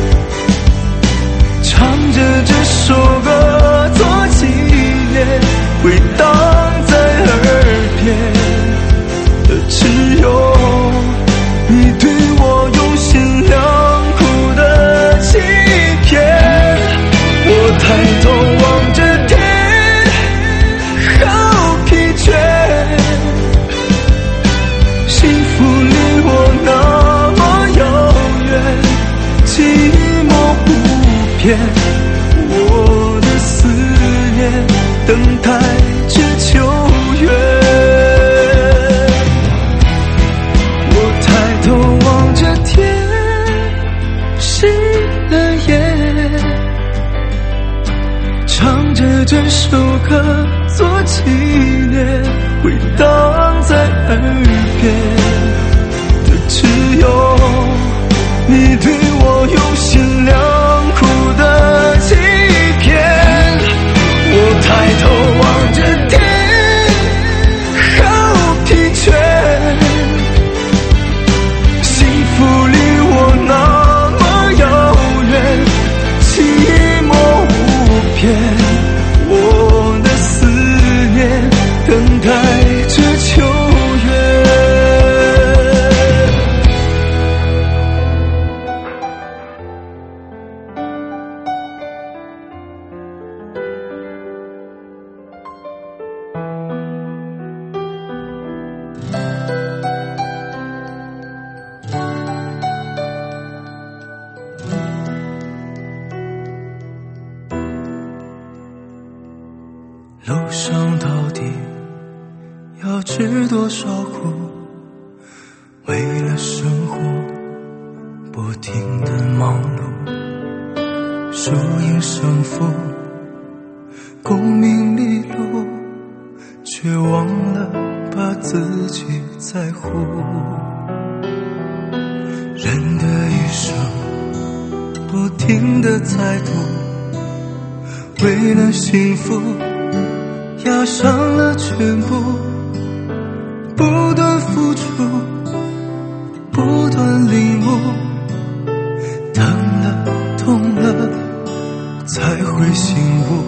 唱着这首歌做纪念，回荡在耳边的只有你对我用心良苦的欺骗。我抬头望着天，好疲倦，幸福离我那么遥远，寂寞无边，我的思念等待着秋月。我抬头望着天，熄了眼，唱着这首歌做纪念，回荡在耳边的只有你对我用心良苦的欺骗。我抬头望着天，好疲倦，幸福离我那么遥远，寂寞无边，我的思念等待着秋月。路上到底要吃多少苦，为了生活不停地忙碌，输赢胜负，功名利禄，却忘了把自己在乎。人的一生不停地在赌，为了幸福押上了全部，不断付出，不断领悟，疼了痛了才会醒悟。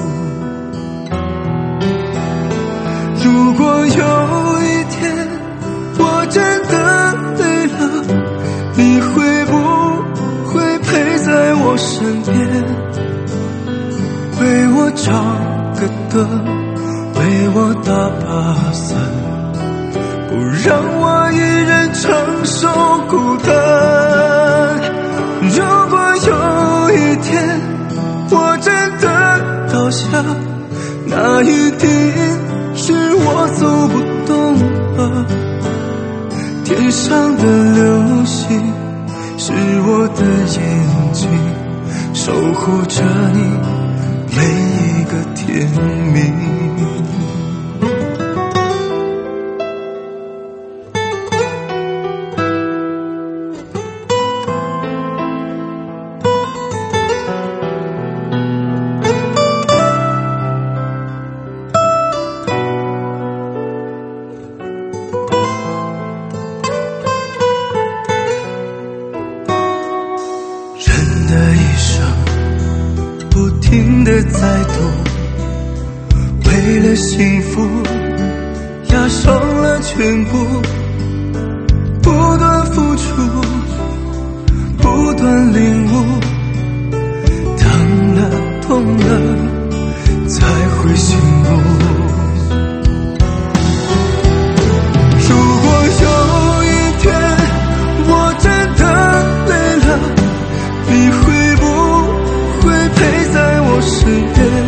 如果有一天我真的累了，你会不会陪在我身边，为我唱个歌，为我打把伞，不让我一人承受孤单。如果有一天我真的倒下，那一定是我走不动了。天上的流星是我的眼睛，守护着你每一个天明。人的一生不停地在赌，为了幸福押上了全部，不断付出，不断领悟，疼了痛了才会醒悟。如果有一天我真的累了，你会不会陪在我身边，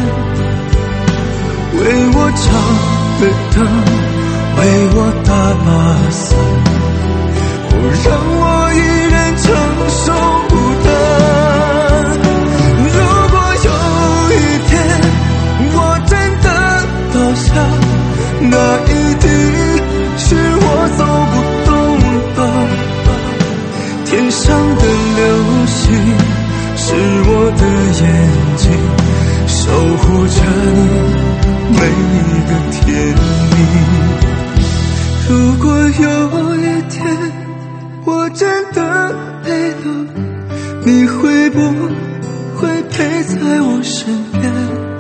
为我唱个灯，为我打把伞，不让我一人承受孤单。 是我的眼睛守护着你每一个甜蜜。如果有一天我真的累了，你会不会陪在我身边，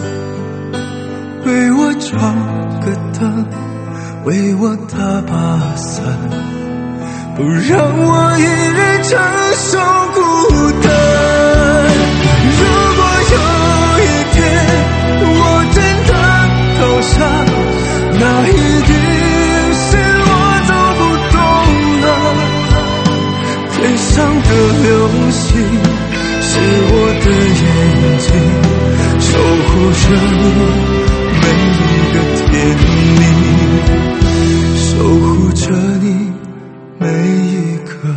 为我照个灯，为我打把伞，不让我一人承受孤单。如果有一天我真的倒下，那一定是我走不动了。天上的流星是我的眼睛，守护着你每一个甜蜜，守护着你每一个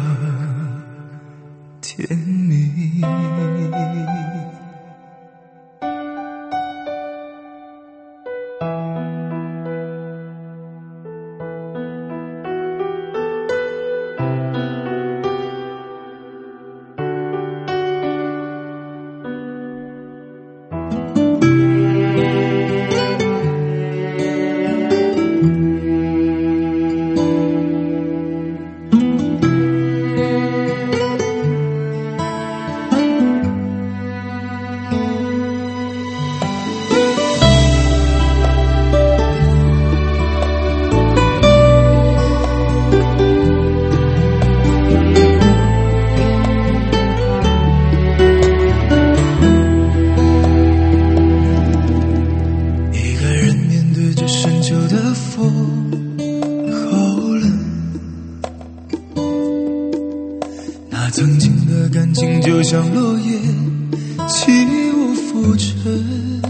甜蜜。曾经的感情就像落叶，起舞浮沉。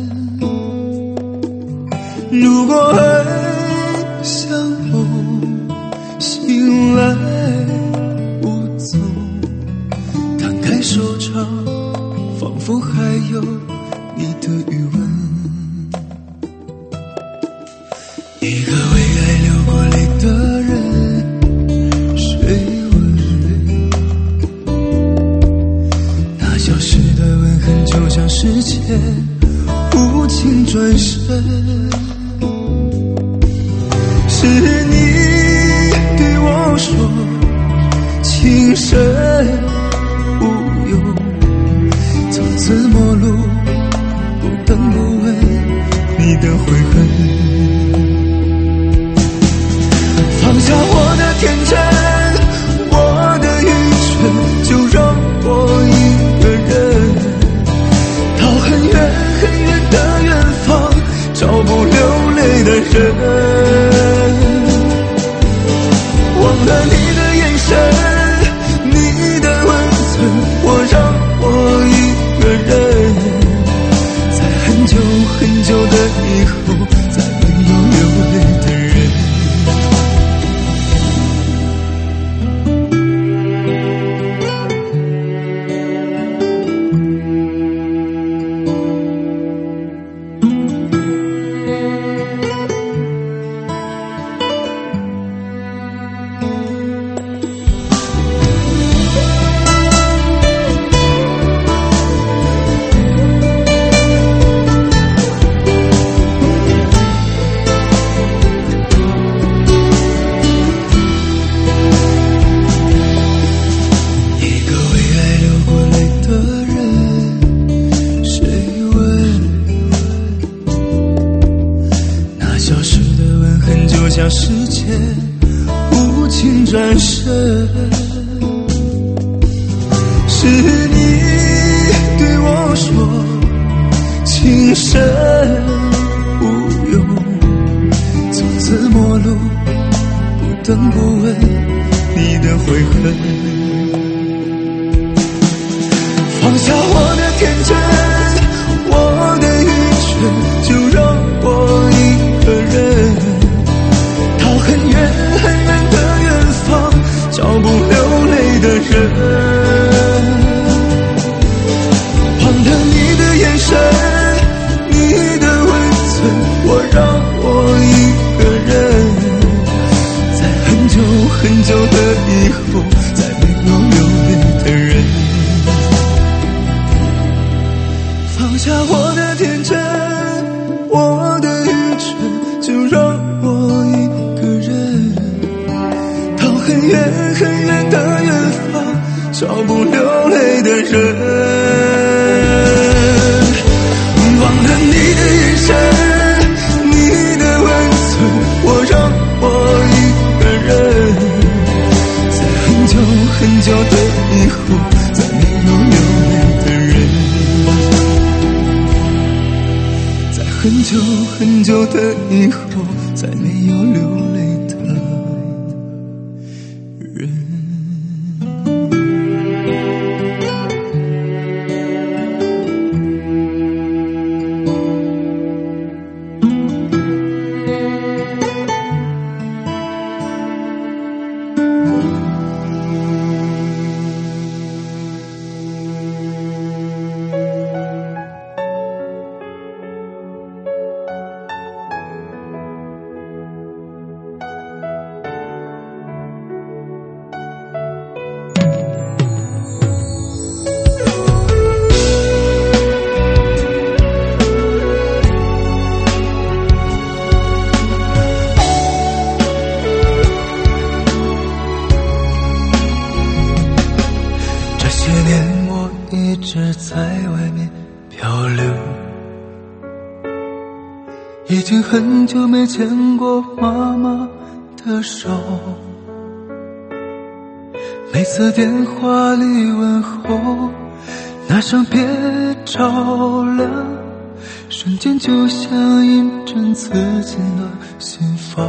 如果爱像梦，醒来无踪，摊开手掌，仿佛还有你的余温。一个为爱流过泪的人，谁消失的吻痕就像时间无情转身，是你对我说情深无用，从此陌路，不等不问你的悔恨。放下我的天真，我的愚蠢，就让我一个人到很远很远的远方，找不流泪的人。忘了你的眼神，你的温存，我让我一个人，在很久很久的以后，再没有流泪的人。像时间无情转身，是你对我说情深无用，从此陌路，不等不问你的悔恨。放下我的天真，我的愚蠢，就让我一个人很远很远的远方，找不流泪的人。忘了你的眼神，你的温存，我让我一个人，在很久很久的以后，再没放下我的天真，我的愚蠢，就让我一个人到很远很远的远方，找不流泪的人。忘了你的眼神，你的温存，我让我一个人在很久很久的以后，再没有流泪的人，在很久很久的以后，再没有流泪的人。已经很久没牵过妈妈的手，每次电话里问候，那声别着了，瞬间就像一针刺进了心房。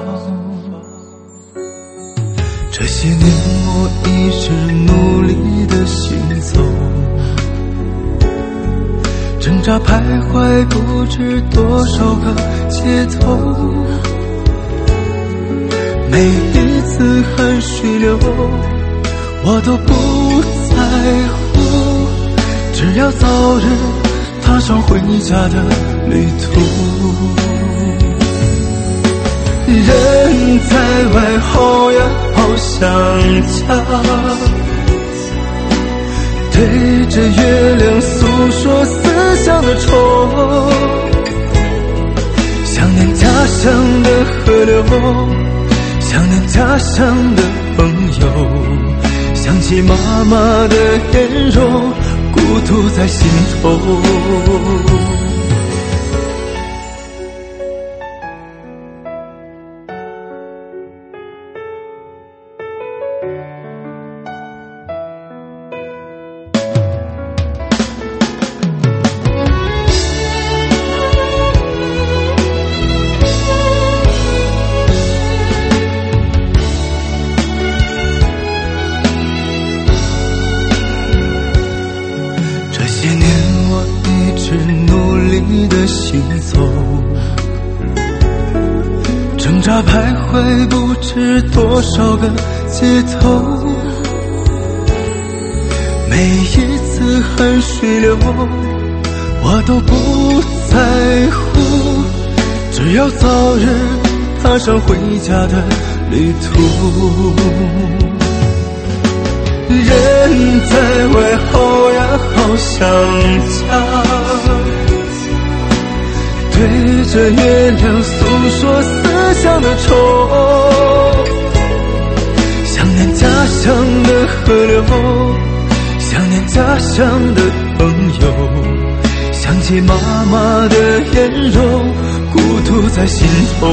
这些年我一直努力地行走，挣扎徘徊不知多少个街头，每一次汗水流我都不在乎，只要早日踏上回家的旅途。人在外好呀好想家，对着月亮诉说思乡的愁，想念家乡的河流，想念家乡的朋友，想起妈妈的颜容，孤独在心头。挣扎徘徊不知多少个街头，每一次汗水流我都不在乎，只要早日踏上回家的旅途。人在外好呀好想家，对着月亮诉说思乡的愁，想念家乡的河流，想念家乡的朋友，想起妈妈的颜容，孤独在心头。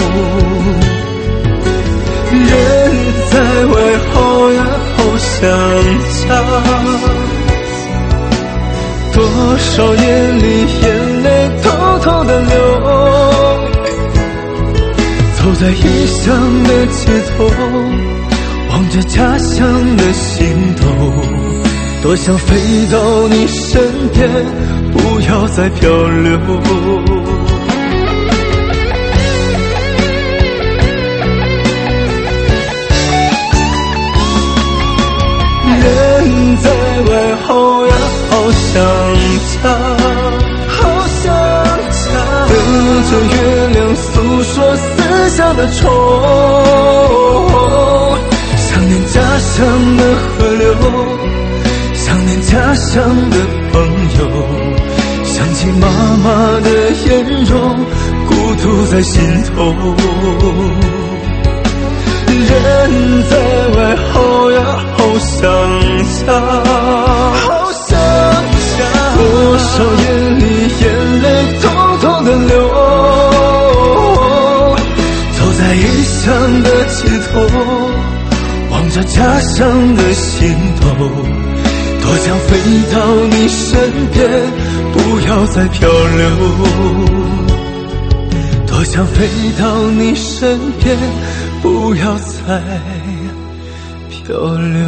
人在外好呀好想家，多少夜里眼泪偷偷的流，走在异乡的街头，望着家乡的星斗，多想飞到你身边，不要再漂流。人在外好呀好想家，好想家，对着月亮诉说思乡的愁，想念家乡的河流，想念家乡的朋友，想起的颜容，孤独在心头。人在外好呀好想家，好想家，多少夜里眼泪偷偷的流，走在异乡的街头，望着家乡的心头，多想飞到你身边，不要再漂流，多想飞到你身边，不要再漂流。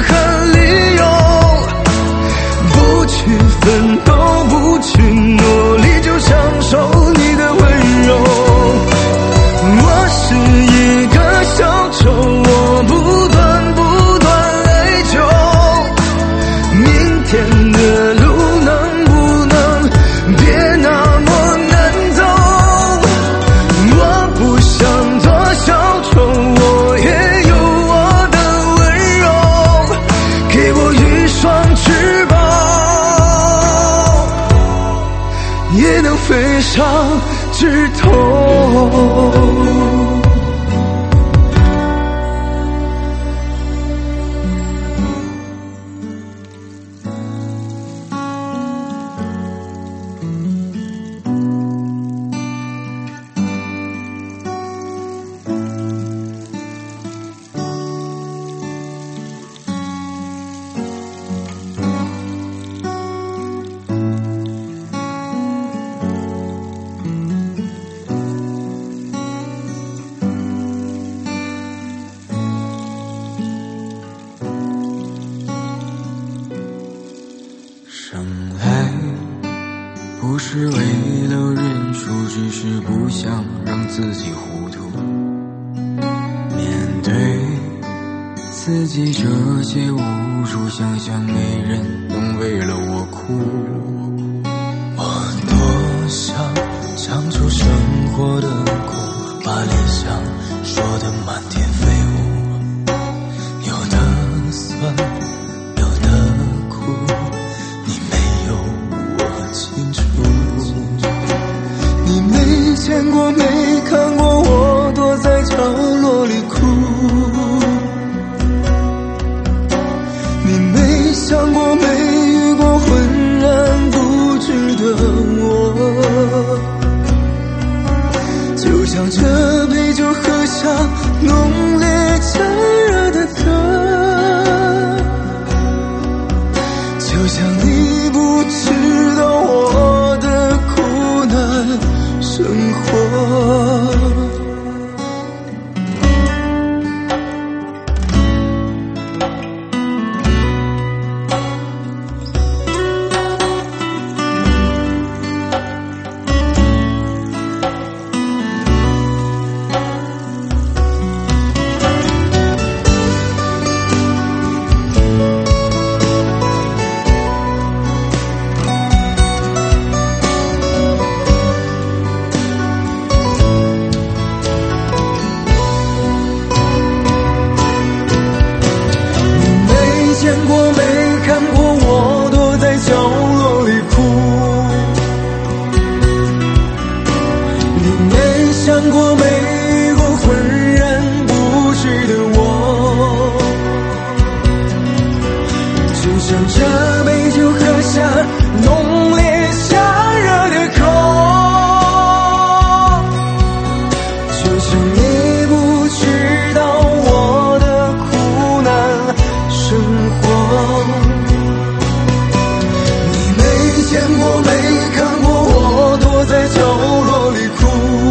奋斗不去努伤之痛。 不是为了认输，只是不想让自己糊涂。面对自己这些无助，想想没人能为了我哭。 我多想唱出生活的苦，把理想说得满天飞舞。有的酸，有的苦，你没有我清楚。你没见过，没看过我躲在角落里哭。你没想过，没遇过浑然不知的我。就像这杯酒喝下浓烈加热的歌，就像你不知道我的苦难生活。见过没看过我躲在角落里哭，你没想过没遇过浑然不知的我。就像这杯酒喝下浓烈加热的口，就像你不知道我的苦难生活。你没见过没看过我躲在角落里哭，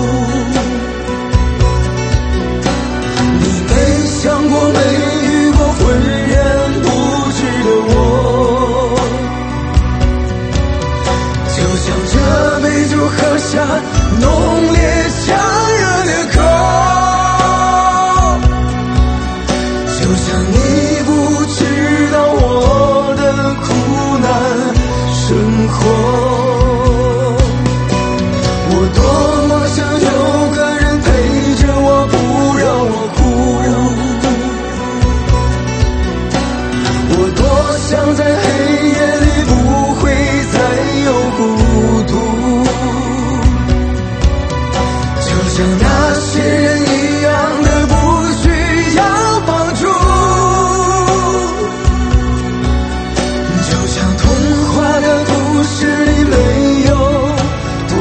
你没想过没遇过浑然不知的我。就像这杯酒喝下浓烈加热的口，就像你不知道我的苦难生活。我多么想有个人陪着我，不让我哭。我多想在黑夜里不会再有孤独，就像那些人一样的不需要帮助。就像童话的故事里没有痛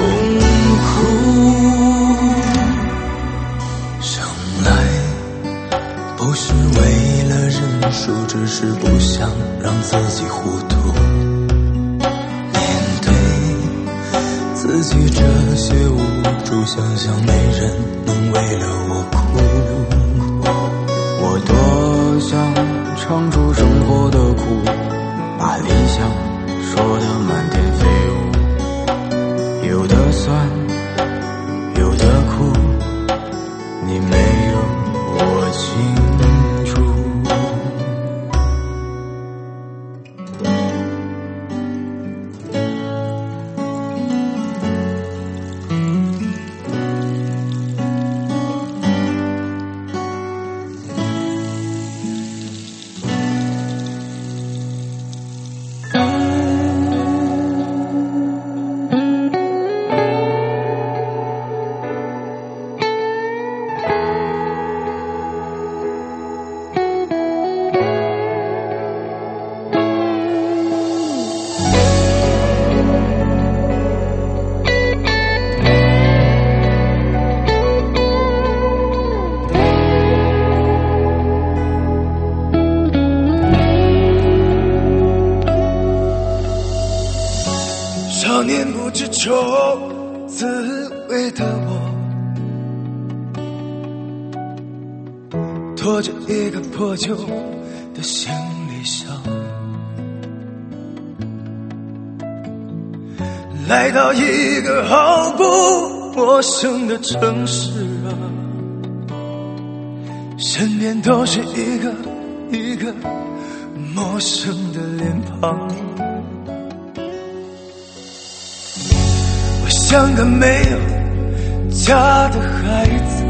苦。生来不是为了认输，只是不想让自己糊涂。面对自己这些无助，想想没人能为了我哭。 我多想唱出生活的苦，把理想说得满天飞舞。有的酸，有的苦，你没有我清楚。 种滋味的我，拖着一个破旧的行李箱，来到一个毫不陌生的城市啊，身边都是一个一个陌生的脸庞。我像个没有家的孩子，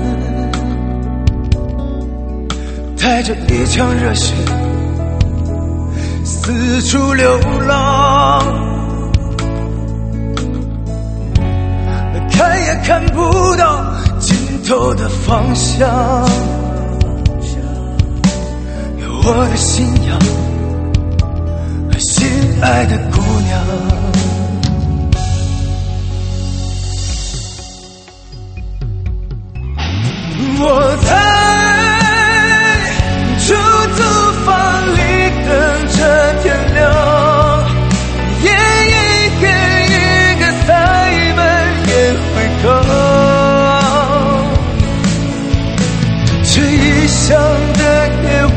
带着一腔热血四处流浪，看也看不到尽头的方向，有我的信仰和心爱的姑娘。我在出租房里等着天亮，夜一个一个塞满烟灰缸，这异乡的夜晚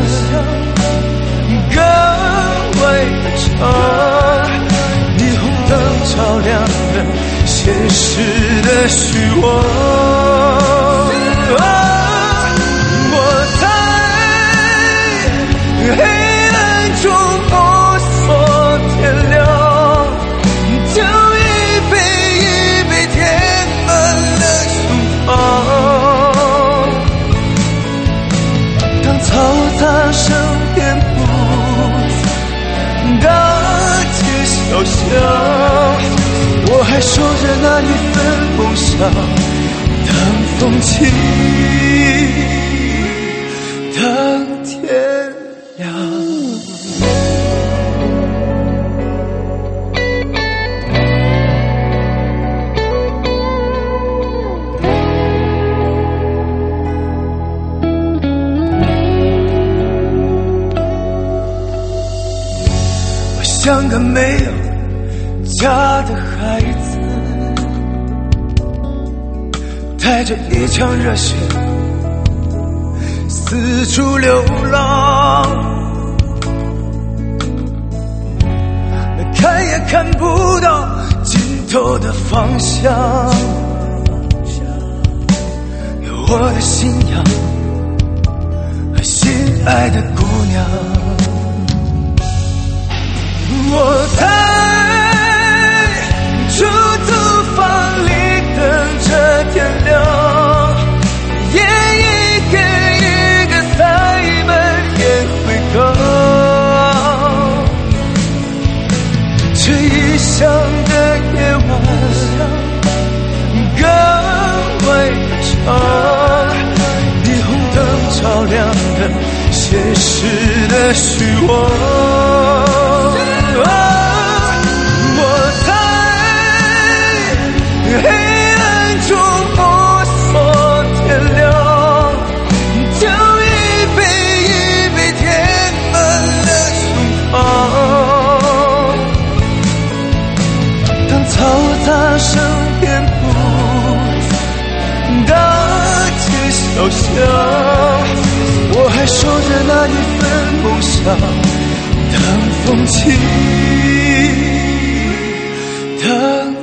格外的长，霓虹灯照亮了现实的虚妄。黑暗中摸索天亮，就一杯一杯填满了胸膛。当嘈杂声遍布大街小巷，我还守着那一份梦想，等风起，等天亮。我像个没有家的孩子，带着一腔热血四处流浪，看也看不到尽头的方向，有我的信仰和心爱的姑娘。我在出租房里等着天亮，夜一个一个塞满烟灰缸，这异乡的夜晚格外长，霓虹灯照亮了现实的虚妄。我在黑暗中摸索天亮，就一杯一杯填满了胸膛。当嘈杂声遍布大街小巷，我还守着那一份梦想，等风起，等